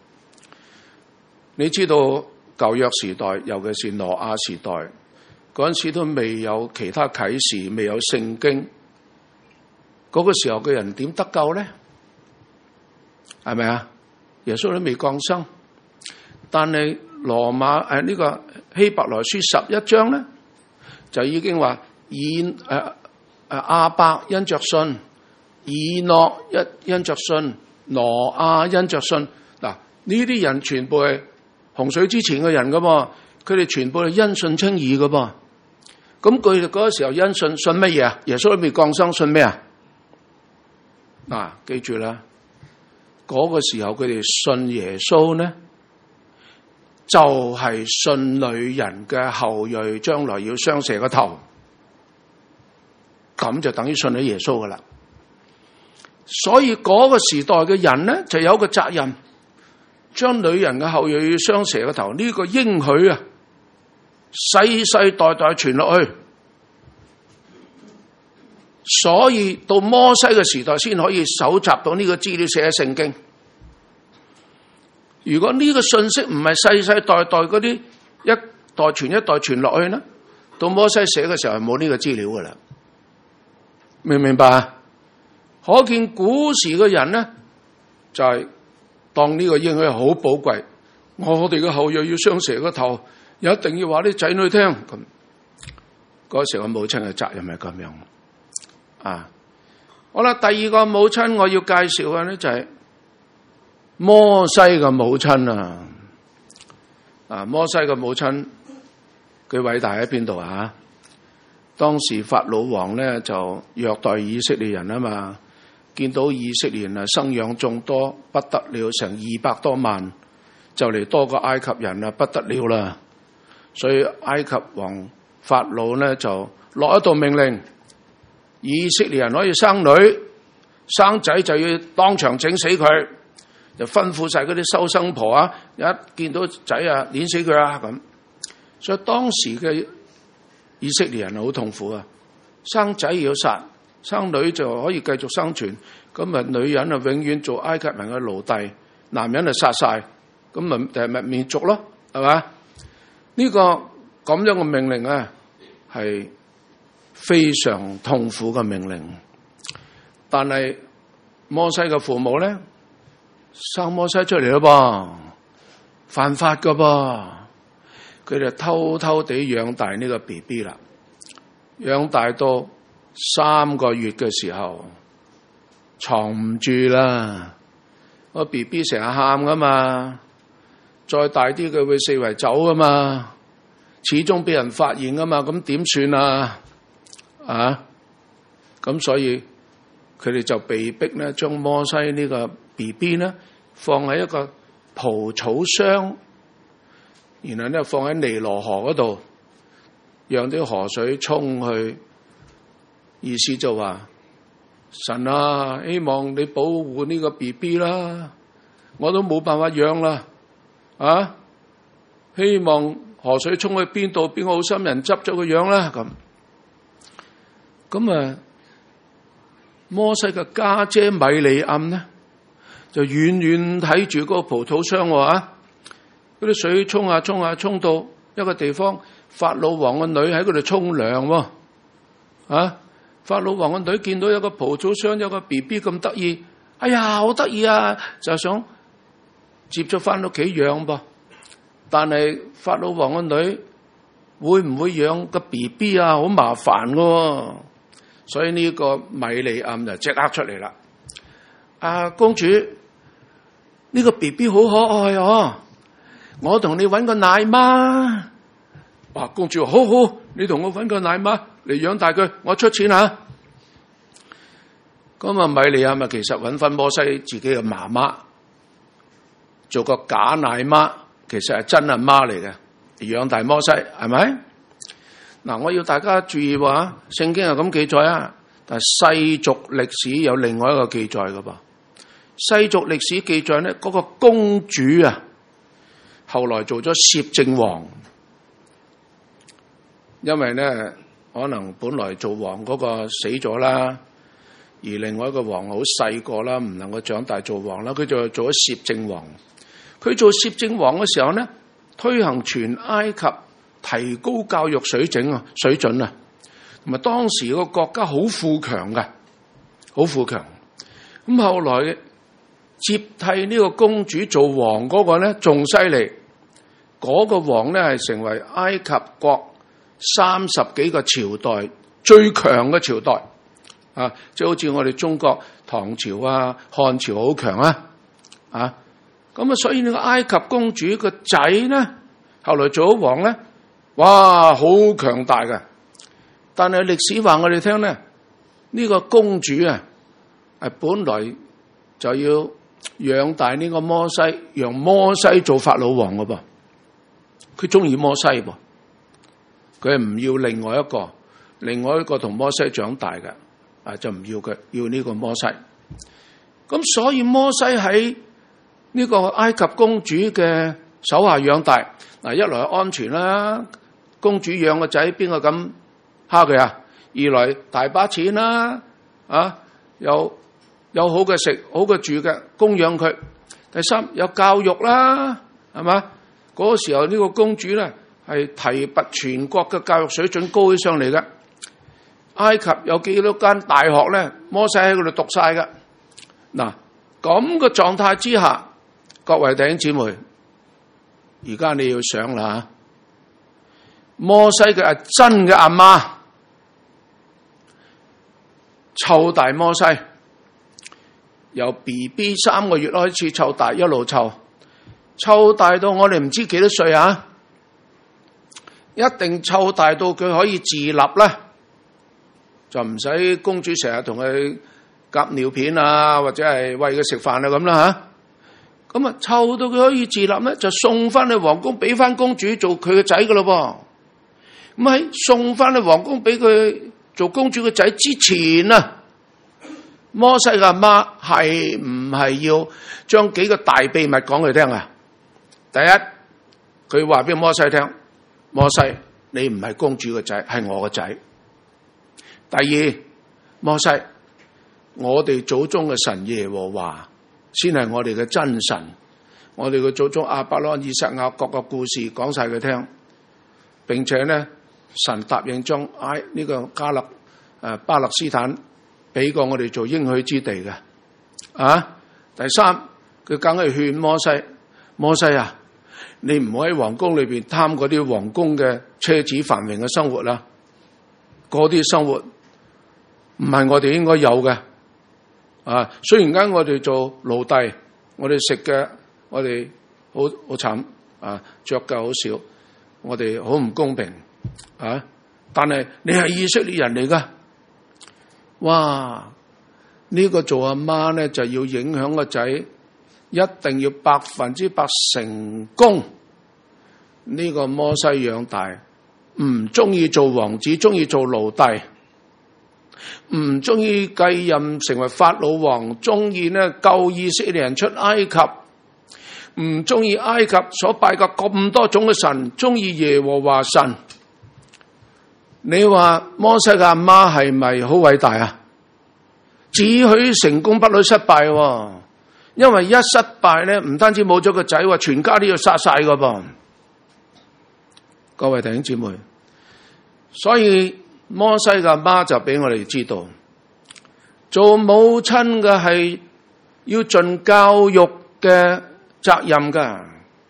你知道舊約時代，尤其是挪亞時代嗰陣時，都未有其他啟示，未有聖經，嗰、那個時候嘅人點得救咧？係咪啊？耶穌都未降生，但係羅馬誒呢個希伯來書十一章咧，就已經話以誒誒亞伯因着信，以諾一因着信，挪亞因着信。嗱，呢啲人全部係洪水之前嘅人噶噃，佢哋全部係因信稱義噶噃。咁佢哋嗰個時候因信信乜嘢啊？耶穌都未降生，信咩啊？嗱，記住啦。嗰個時候佢哋信耶穌呢，就係、是、信女人嘅後裔將來要傷蛇個頭，咁就等於信咗耶穌噶啦。所以嗰個時代嘅人呢，就有個責任，將女人嘅後裔要傷蛇個頭呢、這個應許啊，世世代代傳落去。所以到摩西嘅時代先可以搜集到呢個資料，寫喺聖經。 如果呢個信息唔係世世代代嗰啲一代傳一代傳落去呢，到摩西寫嘅時候係冇呢個資料噶啦，明唔明白啊？可見古時嘅人呢，就係、是、當呢個應許好寶貴，我哋嘅後裔要傷蛇個頭，一定要話啲仔女聽。咁嗰時我母親嘅責任係咁樣啊。好啦，第二個母親我要介紹嘅呢，就係摩西嘅母親啊。啊，摩西嘅母親佢偉大喺邊度啊？當時法老王呢，就虐待以色列人啊嘛，見到以色列人啊生養眾多不得了，成二百多萬，就嚟多過埃及人啊，不得了啦。所以埃及王法老呢，就落一道命令，以色列人可以生女，生仔就要當場整死佢，就吩咐晒嗰啲收生婆啊，一見到仔啊，碾死佢啊咁。所以當時嘅以色列人好痛苦啊，生仔要殺，生女就可以繼續生存。咁啊，女人啊永遠做埃及人嘅奴隸，男人啊殺晒，咁咪誒咪滅族咯，係嘛？呢個咁樣嘅命令啊，係非常痛苦嘅命令。但係摩西嘅父母咧，生摩西出嚟咯噃，犯法噶噃，佢哋偷偷地養大呢個 B B 啦，養大到三個月嘅時候，藏唔住啦，個 B B 成日喊噶嘛，再大啲佢會四圍走噶嘛，始終俾人發現噶嘛，咁點算啊？啊，咁所以佢哋就被逼咧，將摩西呢個 B B 咧放喺一個蒲草箱，然後咧放喺尼羅河嗰度，讓啲河水沖去。意思就話神啊，希望你保護呢個 B B 啦，我都冇辦法養啦，啊！希望河水沖去邊度，邊個好心人執咗個養啦咁。咁啊，摩西嘅家姐米利暗呢，就遠遠睇住嗰個葡萄箱啊，嗰啲水沖下沖下沖到一個地方，法老王嘅女喺嗰度沖涼，啊！法老王嘅女見到有個葡萄箱有個 B B 咁得意，哎呀好得意啊，就想接咗翻屋企養噃。但係法老王嘅女會唔會養個 B B 啊？好麻煩噶，所以呢個米利暗就即刻出嚟啦。啊，公主，呢個 B B 好可愛哦，我同你搵個奶媽。哇，公主話好好，你同我搵個奶媽嚟養大佢，我出錢啊。咁啊，米利暗咪其實搵翻摩西自己嘅媽媽做個假奶媽，其實係真阿媽嚟嘅，養大摩西，係咪？嗱，我要大家注意話，聖經係咁記載啊，但係世俗歷史有另外一個記載噶噃。世俗歷史記載咧，嗰個公主啊，後來做咗攝政王，因為咧可能本來做王嗰個死咗啦，而另外一個王好細個啦，唔能夠長大做王啦，佢就做咗攝政王。佢做攝政王嘅時候咧，推行全埃及提高教育水準啊，水準啊，同埋當時個國家好富強嘅，好富強。咁後來接替呢個公主做王嗰個咧，仲犀利。嗰個王咧係成為埃及國三十幾個朝代最強嘅朝代啊，即係好似我哋中國唐朝啊、漢朝好強啊，啊，咁啊，所以呢個埃及公主個仔咧，後來做咗王咧，哇，好強大嘅。但係歷史話我哋聽咧，呢個公主啊，係本來就要養大呢個摩西，讓摩西做法老王嘅噃。佢中意摩西噃，佢係唔要另外一個，另外一個同摩西長大嘅，啊就唔要佢，要呢個摩西。咁所以摩西喺呢個埃及公主嘅手下養大，嗱，一來安全啦，公主養個仔邊個咁蝦佢啊？二來大把錢啦，啊有有好嘅食，好嘅住嘅，供養佢。 第三有教育啦，係嘛？嗰個時候呢個公主咧係提拔全國嘅教育水準高起上嚟嘅。埃及有幾多間大學咧？摩西喺嗰度讀晒㗎。嗱，咁嘅狀態之下，各位弟兄姊妹，而家你要想啦，摩西嘅係真嘅阿媽湊大摩西，由 B B 三個月開始湊大，一路湊湊大到我哋唔知幾多歲啊！一定湊大到佢可以自立啦，就唔使公主成日同佢夾尿片啊，或者係餵佢食飯啊咁啦吓。咁啊，湊到佢可以自立咧，就送翻去皇宮，俾翻公主做佢嘅仔噶咯噃。咁喺送翻去皇宮俾佢做公主嘅仔之前啊，摩西嘅阿媽係唔係要將幾個大秘密講佢聽啊？第一，佢話俾摩西聽，摩西你唔係公主嘅仔，係我嘅仔。第二，摩西，我哋祖宗嘅神耶和華先係我哋嘅真神，我哋嘅祖宗亞伯拉罕、以撒、雅各個故事講晒佢聽，並且咧神答應將埃呢個加勒誒巴勒斯坦俾過我哋做應許之地嘅。啊，第三，佢梗係勸摩西，摩西啊，你唔好喺皇宮裏邊貪嗰啲皇宮嘅奢侈繁榮嘅生活啦，嗰啲生活唔係我哋應該有嘅。啊，雖然間我哋做奴隸，我哋食嘅我哋好好慘啊，着嘅好少，我哋好唔公平啊！但係你係以色列人嚟噶，哇！呢、這個做阿媽咧就要影響個仔，一定要百分之百成功。呢、這個摩西養大，唔中意做王子，中意做奴隸。唔中意繼任成為法老王，中意呢救以色列人出埃及，唔中意埃及所拜嘅咁多種嘅神，中意耶和華神。你話摩西嘅阿媽係咪好偉大啊？只許成功不許失敗，啊，因為一失敗咧，唔單止冇咗個仔，話全家都要殺晒噶噃。各位弟兄姊妹，所以摩西嘅阿媽就俾我哋知道，做母親嘅係要盡教育嘅責任噶。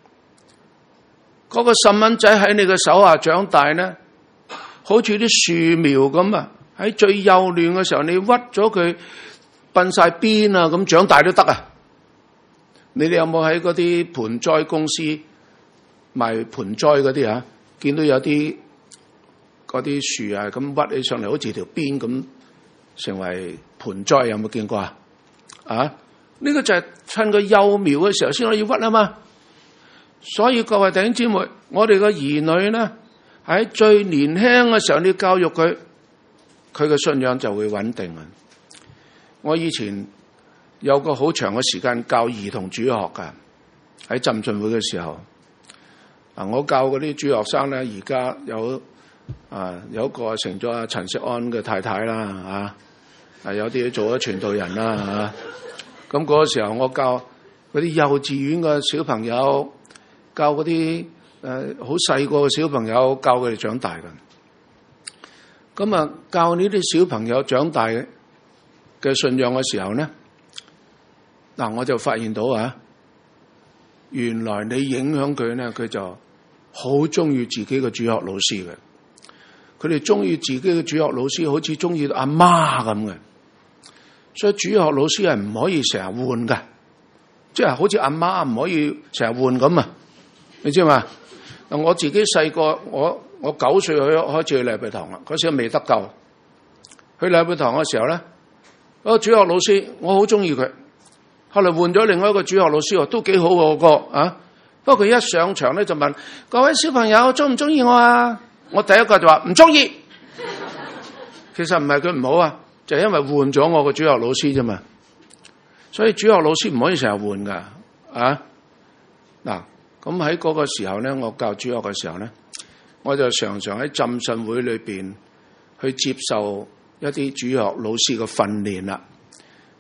嗰個細蚊仔喺你嘅手下長大呢，好似啲樹苗咁啊！喺最幼嫩嘅時候，你屈咗佢，鬢晒邊啊，咁長大都得啊！你哋有冇喺嗰啲盆栽公司賣盆栽嗰啲啊？見到有啲嗰啲樹啊，咁屈起上嚟，好似條邊咁，成為盆栽，有冇見過啊？啊！呢個就係趁個幼苗嘅時候先可以屈啊嘛。所以各位弟兄姊妹，我哋嘅兒女呢，喺最年輕嘅時候，你要教育佢，佢嘅信仰就會穩定啊！我以前有個好長嘅時間教兒童主學噶，喺浸信會嘅時候，啊，我教嗰啲主學生咧，而家有啊有一個成咗阿陳錫安嘅太太啦，啊，啊有啲做咗傳道人啦，啊，咁嗰個時候我教嗰啲幼稚園嘅小朋友，教嗰啲誒好細個嘅小朋友，教佢哋長大嘅。咁啊，教呢啲小朋友長大嘅信仰嘅時候咧，嗱我就發現到啊，原來你影響佢咧，佢就好中意自己嘅主學老師嘅。佢哋中意自己嘅主學老師，好似中意阿媽咁嘅。所以主學老師係唔可以成日換噶，即係好似阿媽唔可以成日換咁啊！你知嘛？嗱，我自己細個，我我九歲去開始去禮拜堂啦，嗰時未得救。去禮拜堂嘅時候咧，嗰個主學老師我好中意佢，後來換咗另外一個主學老師，都幾好個個啊。不過佢一上場咧就問各位小朋友中唔中意我啊？我第一個就話唔中意。其實唔係佢唔好啊，就係因為換咗我個主學老師啫嘛。所以主學老師唔可以成日換噶啊！嗱。咁喺嗰個時候咧，我教主學嘅時候咧，我就常常喺浸信會裏邊去接受一啲主學老師嘅訓練啦。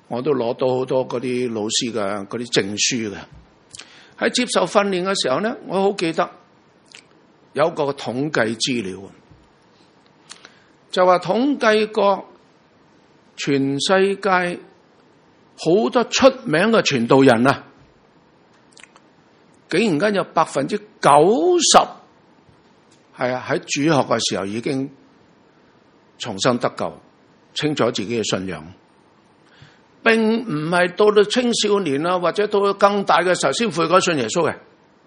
我都攞到好多嗰啲老師嘅嗰啲證書嘅。喺接受訓練嘅時候咧，我好記得有個統計資料，就話統計過全世界好多出名嘅傳道人啊，竟然間有百分之九十係啊喺主學嘅時候已經重生得救，清楚自己嘅信仰，並唔係到到青少年啊，或者到到更大嘅時候先悔改信耶穌嘅。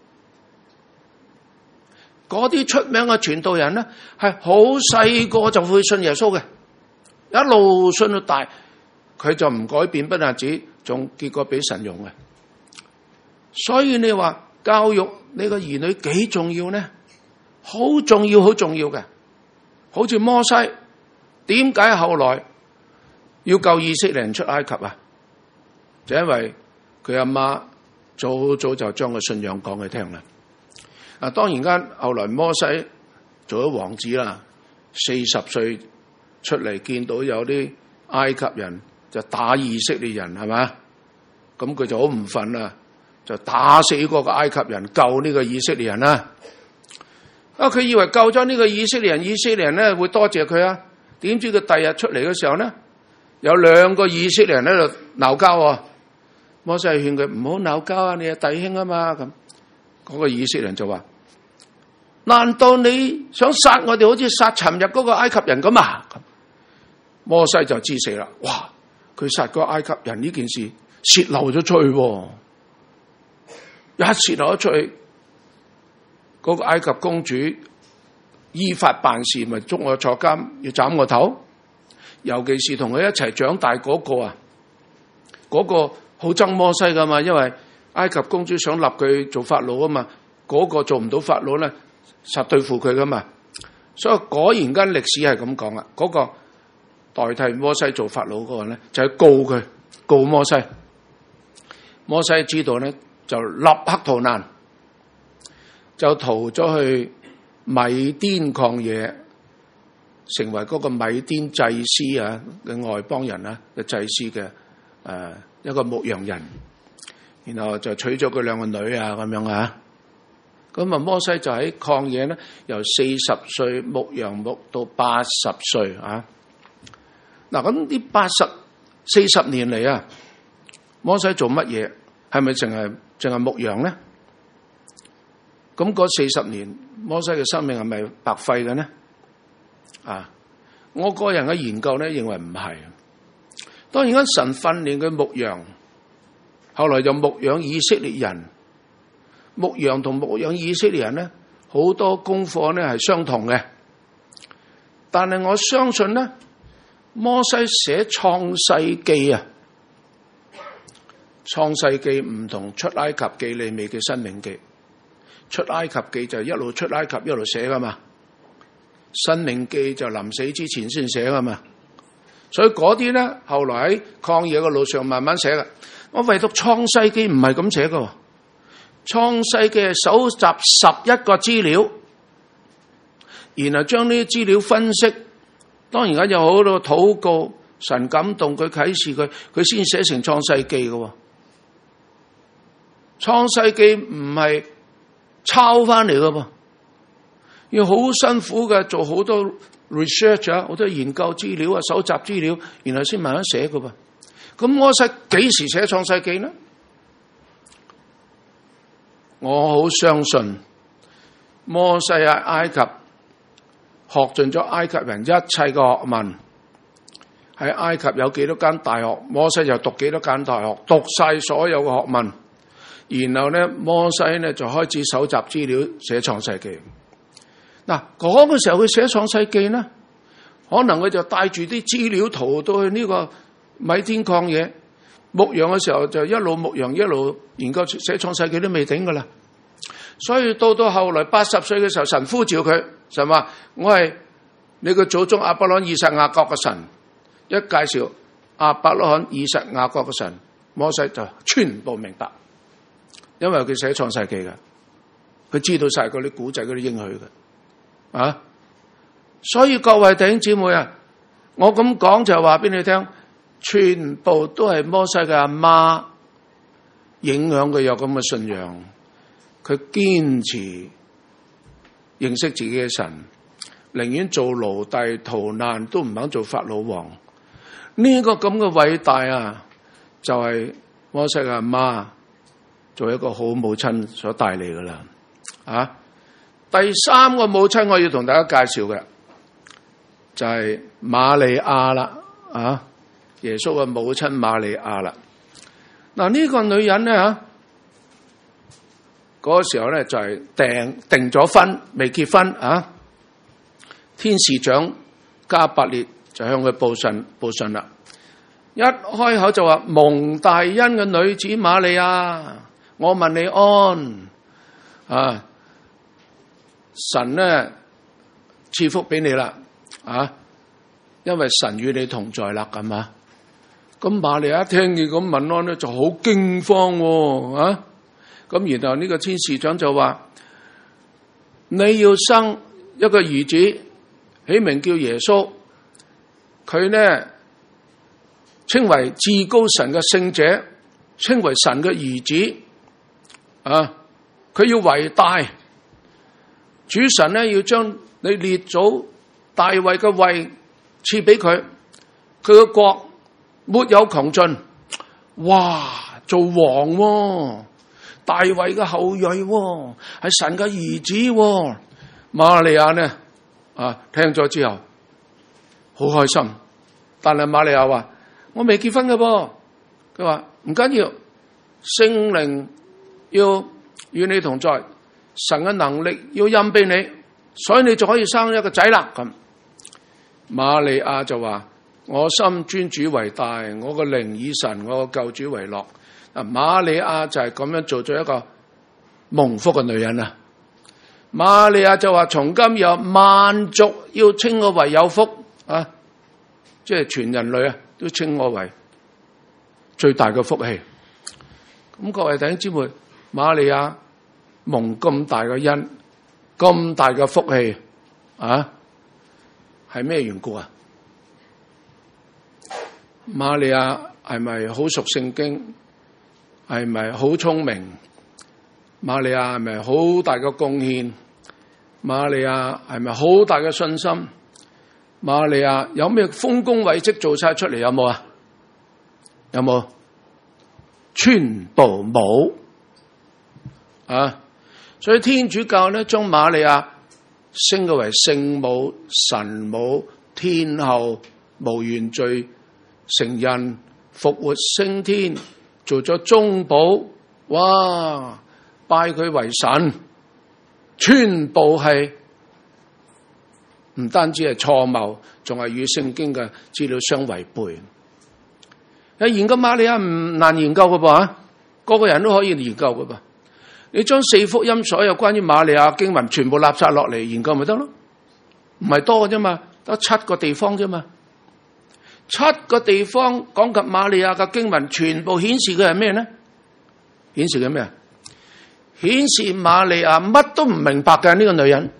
嗰啲出名嘅傳道人咧，係好細個就會信耶穌嘅，一路信到大，佢就唔改變，不但止，仲結果俾神用嘅。所以你話教育你個兒女幾重要呢？好重要，好重要嘅。好似摩西，點解後來要救以色列人出埃及啊？就因為佢阿媽早早就將個信仰講佢聽啦。啊，當然間後來摩西做咗王子啦，四十歲出嚟見到有啲埃及人就打以色列人，係嘛？咁佢就好唔忿啦，就打死嗰個埃及人，救呢個以色列人啦。啊，佢以為救咗呢個以色列人，以色列人咧會多謝佢啊。點知佢第日出嚟嘅時候咧，有兩個以色列人喺度鬧交啊。摩西勸佢唔好鬧交啊，你係弟兄啊嘛。咁嗰個以色列人就話：難道你想殺我哋，好似殺尋日嗰個埃及人咁啊？咁摩西就知死啦。哇！佢殺個埃及人呢件事洩漏咗出去，一洩漏咗出去，嗰、那個埃及公主依法辦事，咪捉我坐監，要斬我頭。尤其是同佢一齊長大嗰個啊，嗰、那個好憎摩西噶嘛，因為埃及公主想立佢做法老啊嘛，嗰、那個做唔到法老咧，實對付佢噶嘛。所以果然間歷史係咁講啦，嗰、那個代替摩西做法老嗰個咧，就係、是、告佢，告摩西。摩西知道咧，就立刻逃難，就逃咗去米甸曠野，成為嗰個米甸祭司啊嘅外邦人啊嘅祭司嘅誒、呃、一個牧羊人，然後就娶咗佢兩個女啊咁樣啊。咁啊，摩西就喺曠野咧，由四十歲牧羊牧到八十歲啊。嗱，咁呢八十四十年嚟啊，摩西做乜嘢？係咪淨係淨係牧羊咧？咁嗰四十年，摩西嘅生命係咪白費嘅呢？啊，我個人嘅研究咧，認為唔係。當然間神訓練佢牧羊，後來就牧養以色列人。牧羊同牧養以色列人咧，好多功課咧係相同嘅。但係我相信咧，摩西寫創世記啊，創世記唔同出埃及記、利未記、申命記。出埃及記就一路出埃及一路寫噶嘛，申命記就臨死之前先寫噶嘛。所以嗰啲咧，後來喺曠野嘅路上慢慢寫噶。我唯獨創世記唔係咁寫噶。創世記係搜集十一個資料，然後將呢啲資料分析。當然而家有好多禱告，神感動佢啟示佢，佢先寫成創世記嘅。創世記唔係抄翻嚟嘅噃，要好辛苦嘅，做好多 research 啊，好多研究資料啊，搜集資料，然後先慢慢寫嘅噃。咁摩西幾時寫創世記呢？我好相信摩西喺埃及學盡咗埃及人一切嘅學問，喺埃及有幾多間大學，摩西就讀幾多間大學，讀晒所有嘅學問，然後咧摩西咧就開始搜集資料寫創世記。嗱，嗰個時候佢寫創世記呢，可能佢就帶住啲資料逃到去呢個米甸曠野牧羊嘅時候，就一路牧羊一路研究寫創世記都未頂噶啦。所以到到後來八十歲嘅時候，神呼召佢，神話我係你個祖宗亞伯拉罕、以撒、雅各嘅神。一介紹亞伯拉罕、以撒、雅各嘅神，摩西就全部明白，因為佢寫創世記嘅，佢知道晒嗰啲古仔嗰啲應許嘅啊。所以各位弟兄姊妹啊，我咁講就係話俾你聽， 全部都係摩西嘅阿媽影響佢有咁嘅信仰，佢堅持認識自己嘅神，寧願做奴隸逃難都唔肯做法老王。呢個咁嘅偉大啊，就係摩西嘅阿媽做一個好母親所帶嚟噶啦。啊，第三個母親我要同大家介紹嘅就係瑪利亞啦。啊，耶穌嘅母親瑪利亞啦。嗱，呢個女人咧吓，嗰個時候咧就係訂定咗婚，未結婚啊。天使長加百列就向佢報信報信啦。一開口就話：蒙大恩嘅女子瑪利亞，我問你安啊！神呢賜福俾你啦啊！因為神與你同在啦，咁啊！咁瑪利亞一聽見咁問安咧，就好驚慌喎啊！咁然後呢個天使長就話：你要生一個兒子，起名叫耶穌，佢呢稱為至高神嘅聖者，稱為神嘅兒子啊！佢要為大，主神呢要將你列祖大衛嘅位賜俾佢，佢嘅國沒有窮盡。哇！做王喎，大衛嘅後裔喎，係神嘅兒子喎。瑪利亞呢啊，聽咗之後好開心，但係瑪利亞話：我未結婚嘅噃。佢話唔緊要，聖靈要與你同在，神嘅能力要蔭庇你，所以你就可以生一個仔啦。咁瑪利亞就話：我心尊主為大，我個靈以神我個救主為樂。啊，瑪利亞就係咁樣做咗一個蒙福嘅女人啊！瑪利亞就話：從今以後萬族要稱我為有福啊！即係全人類啊，都稱我為最大嘅福氣。咁各位弟兄姊妹，瑪利亞蒙咁大嘅恩，咁大嘅福氣啊，係咩緣故啊？瑪利亞係咪好熟聖經？係咪好聰明？瑪利亞係咪好大嘅貢獻？瑪利亞係咪好大嘅信心？瑪利亞有咩豐功偉績做晒出嚟？有冇啊？有冇？全部冇啊！所以天主教咧將瑪利亞升佢為聖母、神母、天后、無原罪成人、復活升天，做咗中保，哇！拜佢為神，全部係唔單止係錯謬，仲係與聖經嘅資料相違背。研究瑪利亞唔難研究嘅噃，個個人都可以研究嘅噃。你將四福音所有關於瑪利亞經文全部立晒落嚟研究咪得咯？唔係多嘅啫嘛，得七個地方啫嘛。七個地方講及瑪利亞嘅經文，全部顯示嘅係咩呢？顯示嘅咩啊？顯示瑪利亞乜都唔明白嘅呢個女人，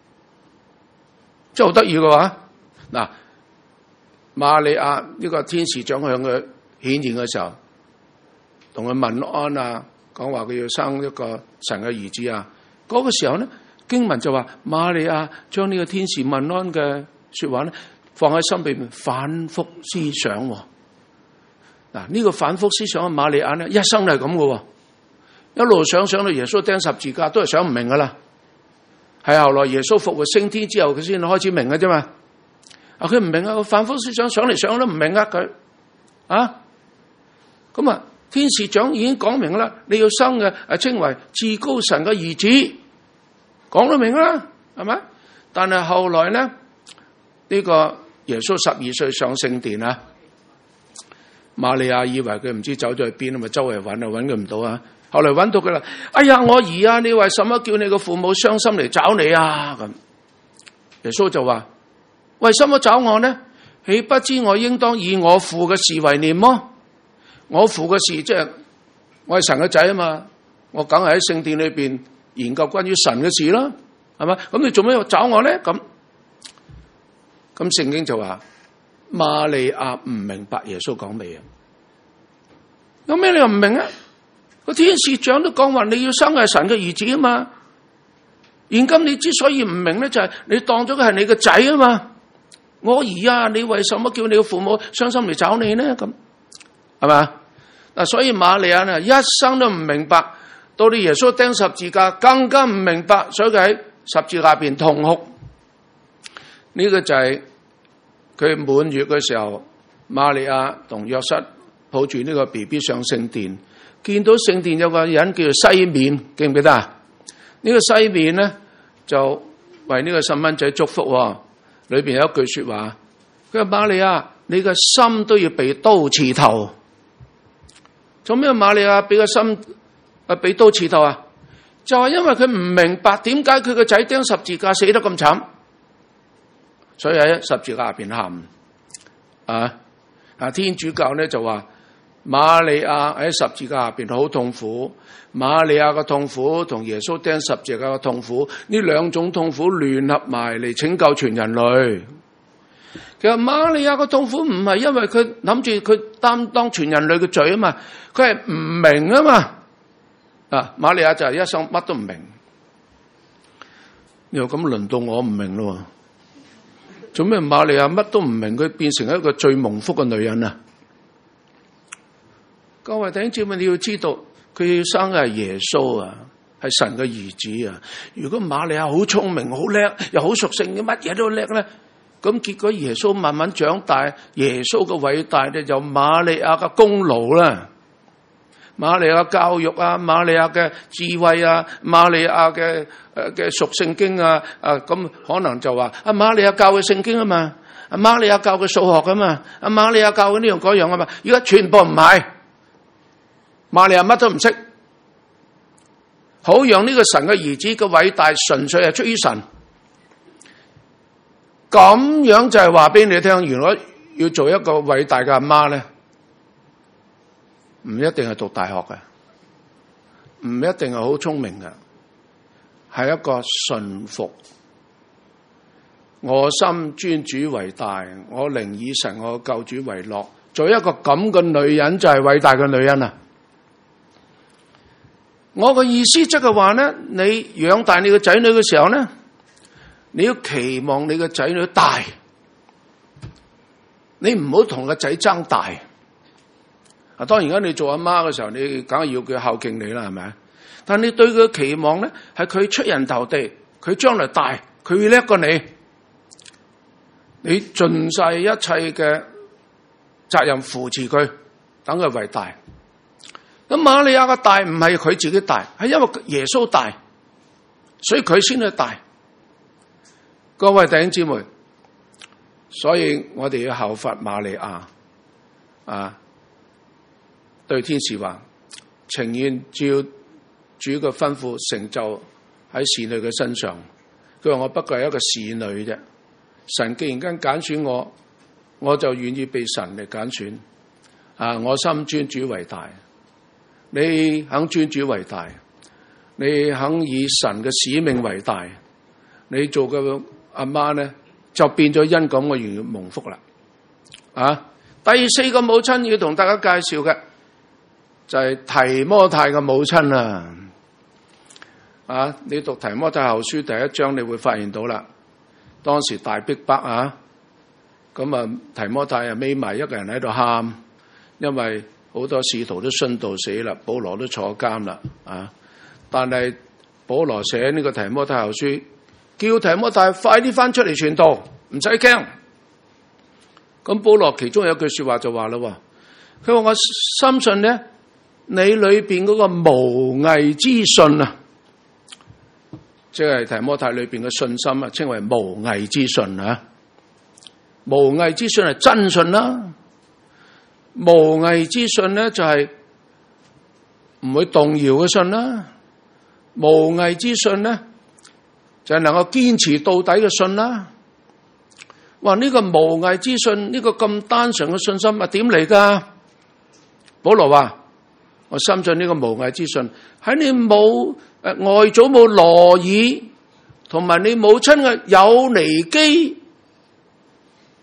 真係好得意嘅話。嗱，瑪利亞呢個天使長向佢顯現嘅時候，同佢問安啊，講話佢要生一個神嘅兒子啊。嗰個時候呢，經文就話瑪利亞將呢個天使問安嘅說話呢，放喺心裏面反覆思想。嗱，呢個反覆思想嘅瑪利亞呢，一生都係咁嘅，一路想想到耶穌釘十字架，都係想唔明噶啦。係後來耶穌復活升天之後，佢先開始明嘅啫嘛。啊，佢唔明啊，反覆思想，想嚟想都唔明啊佢。啊，咁啊，天使長已經講明啦，你要生嘅係稱為至高神嘅兒子，講得明啦，係咪？但係後來呢，呢個耶穌十二歲上聖殿啊，瑪利亞以為佢唔知走咗去邊啊，咪周圍揾啊，揾佢唔到啊。後來揾到佢啦，哎呀，我兒啊，你為什麼叫你個父母傷心嚟找你啊？咁耶穌就話：為什麼找我呢？豈不知我應當以我父嘅事為念麼？我父嘅事即係我係神嘅仔啊嘛，我梗係喺聖殿裏邊研究關於神嘅事啦，係嘛？咁你做咩要找我呢？咁咁聖經就話瑪利亞唔明白耶穌講咩啊？有咩你又唔明啊？個天使長都講話你要生係神嘅兒子啊嘛。現今你之所以唔明咧，就係你當咗佢係你個仔啊嘛。我兒啊，你為什麼叫你嘅父母傷心嚟找你呢？咁係嘛？嗱，所以瑪利亞呢一生都唔明白，到你耶穌釘十字架更加唔明白，所以佢喺十字架邊痛哭。呢、這個就係佢滿月嘅時候，瑪利亞同約瑟抱住呢個 B B 上聖殿，見到聖殿有個人叫做西面，記唔記得啊？呢、這個西面呢，就為呢個細蚊仔祝福，裏邊有一句說話，佢話瑪利亞，你嘅心都要被刀刺透。做咩瑪利亞俾個心啊俾刀刺透啊？就係、是、因為佢唔明白點解佢個仔釘十字架死得咁慘，所以喺十字架入邊喊啊！啊天主教咧就話瑪利亞喺十字架入邊好痛苦，瑪利亞嘅痛苦同耶穌釘十字架嘅痛苦，呢兩種痛苦聯合埋嚟拯救全人類。其實瑪利亞嘅痛苦唔係因為佢諗住佢擔當全人類嘅罪啊嘛，佢係唔明啊嘛。啊，瑪利亞就係一生乜都唔明。又咁輪到我唔明咯，做咩瑪利亞乜都唔明，佢變成一個最蒙福嘅女人啊？各位弟兄姊妹，你要知道，佢要生嘅係耶穌啊，係神嘅兒子啊。如果瑪利亞好聰明、好叻，又好屬性嘅，乜嘢都叻咧，咁結果耶穌慢慢長大，耶穌嘅偉大咧就瑪利亞嘅功勞啦。瑪利亞教育啊，瑪利亞嘅智慧啊，瑪利亞嘅誒嘅屬聖經啊，啊咁可能就話阿瑪利亞教嘅聖經啊嘛，阿瑪利亞教嘅數學啊嘛，阿瑪利亞教嘅呢樣嗰樣啊嘛，而家全部唔係，瑪利亞乜都唔識，好讓呢個神嘅兒子嘅偉大純粹係出於神，咁樣就係話俾你聽，原來要做一個偉大嘅阿媽咧，唔一定係讀大學嘅，唔一定係好聰明嘅，係一個順服。我心尊主為大，我靈以神我救主為樂。做一個咁嘅女人就係偉大嘅女人啊！我嘅意思即係話咧，你養大你嘅仔女嘅時候咧，你要期望你嘅仔女大，你唔好同個仔爭大。啊，當然而家你做阿媽嘅時候，你梗係要佢孝敬你啦，係咪？但你對佢嘅期望咧，係佢出人頭地，佢將來大，佢會叻過你，你盡晒一切嘅責任扶持佢，等佢為大。咁瑪利亞嘅大唔係佢自己大，係因為耶穌大，所以佢先去大。各位弟兄姊妹，所以我哋要效法瑪利亞啊！對天使話，情願照主嘅吩咐成就喺侍女嘅身上。佢話我不過係一個侍女啫，神既然間揀選我，我就願意被神嚟揀選。啊，我心尊主為大，你肯尊主為大，你肯以神嘅使命為大，你做嘅阿媽咧就變咗因咁我願意蒙福啦。啊，第四個母親要同大家介紹嘅，就係提摩太嘅母親啊！啊，你讀提摩太後書第一章，你會發現到啦。當時大逼迫啊，咁啊提摩太啊匿埋一個人喺度喊，因為好多使徒都殉道死啦，保羅都坐監啦啊！但係保羅寫呢個提摩太後書，叫提摩太快啲翻出嚟傳道，唔使驚。咁保羅其中有一句說話就話啦，佢話我深信咧，你裏邊嗰個無偽之信啊，即係提摩太裏邊嘅信心啊，稱為無偽之信啊。無偽之信係真信啦，無偽之信咧就係唔會動搖嘅信啦，無偽之信咧就係能夠堅持到底嘅信啦。哇！呢個無偽之信，呢個咁單純嘅信心啊，點嚟噶？保羅話：我深信呢個無偽之信喺你母誒外祖母羅爾同埋你母親嘅友尼基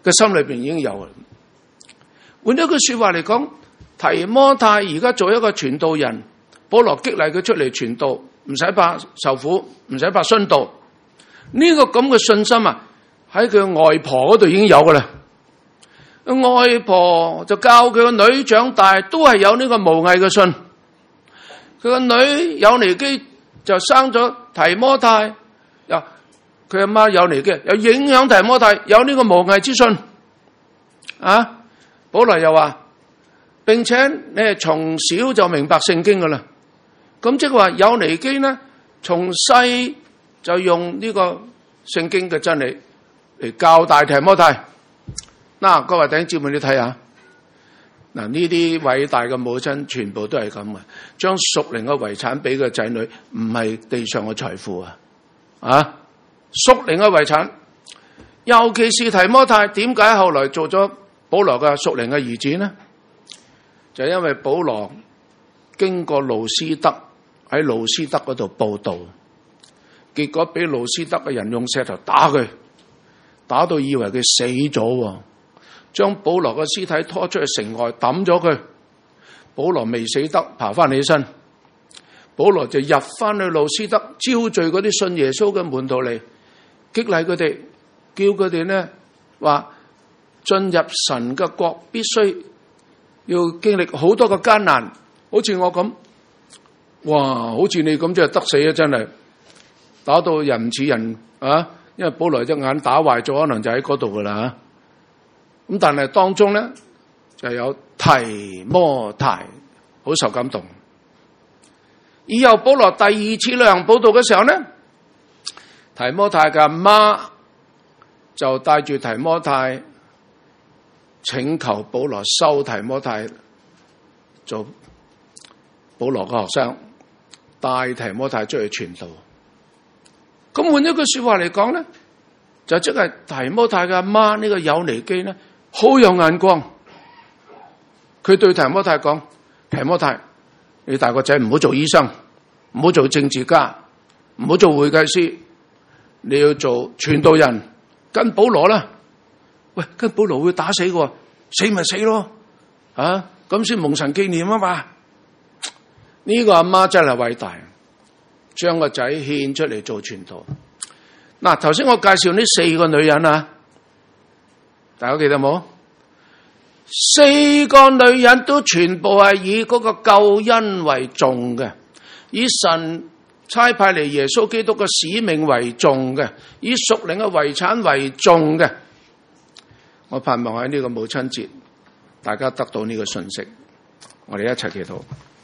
嘅心裏邊已經有啦。換咗句說話嚟講，提摩太而家做一個傳道人，保羅激勵佢出嚟傳道，唔使怕受苦，唔使怕殉道。呢、這個咁嘅信心啊，喺佢外婆嗰度已經有噶啦。外婆就教佢個女長大，都係有呢個無偽嘅信。佢個女友尼基就生咗提摩太，又佢阿媽友尼基又影響提摩太有呢個無偽之信。啊，保羅又話，並且你係從小就明白聖經噶啦。咁即係話友尼基呢，從細就用呢個聖經嘅真理嚟教大提摩太。嗱，各位弟兄姊妹，你睇下，嗱，呢啲偉大嘅母親全部都係咁嘅，將屬靈嘅遺產俾個仔女，唔係地上嘅財富啊！啊，屬靈嘅遺產，尤其是提摩太，點解後來做咗保羅嘅屬靈嘅兒子呢？就因為保羅經過路斯德喺路斯德嗰度佈道，結果俾路斯德嘅人用石頭打佢，打到以為佢死咗，將保羅嘅屍體拖出去城外抌咗佢。保羅未死得，爬翻起身，保羅就入翻去路斯德，招聚嗰啲信耶穌嘅門徒嚟，激勵佢哋，叫佢哋呢話進入神嘅國必須要經歷好多個艱難，好似我咁，哇，好似你咁就係得死啊！真係打到人唔似人啊！因為保羅隻眼打壞咗，可能就喺嗰度噶啦。咁但係當中咧就有提摩太好受感動。以後保羅第二次旅行佈道嘅時候咧，提摩太嘅阿媽就帶住提摩太請求保羅收提摩太做保羅嘅學生，帶提摩太出去傳道。咁換一句說話嚟講咧，就即係提摩太嘅阿媽呢個友尼基咧，好有眼光。佢對提摩太講：提摩太，你大個仔唔好做醫生，唔好做政治家，唔好做會計師，你要做傳道人，跟保羅啦。喂，跟保羅會打死嘅，死咪死咯，啊，咁先蒙神紀念啊嘛。呢、這個阿媽真係偉大。將個仔獻出嚟做傳道。嗱，頭先我介紹呢四個女人啊，大家記得冇？四個女人都全部係以嗰個救恩為重嘅，以神差派嚟耶穌基督嘅使命為重嘅，以屬靈嘅遺產為重嘅。我盼望喺呢個母親節，大家得到呢個信息。我哋一齊祈禱。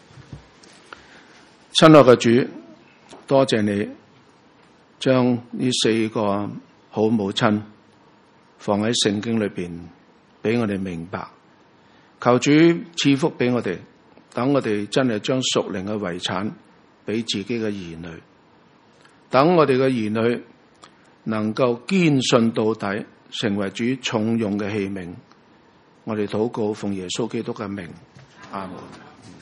親愛嘅主，多謝你將呢四個好母親放喺聖經裏邊，俾我哋明白。求主賜福俾我哋，等我哋真係將屬靈嘅遺產俾自己嘅兒女，等我哋嘅兒女能夠堅信到底，成為主重用嘅器皿。我哋禱告奉耶穌基督嘅名，阿門。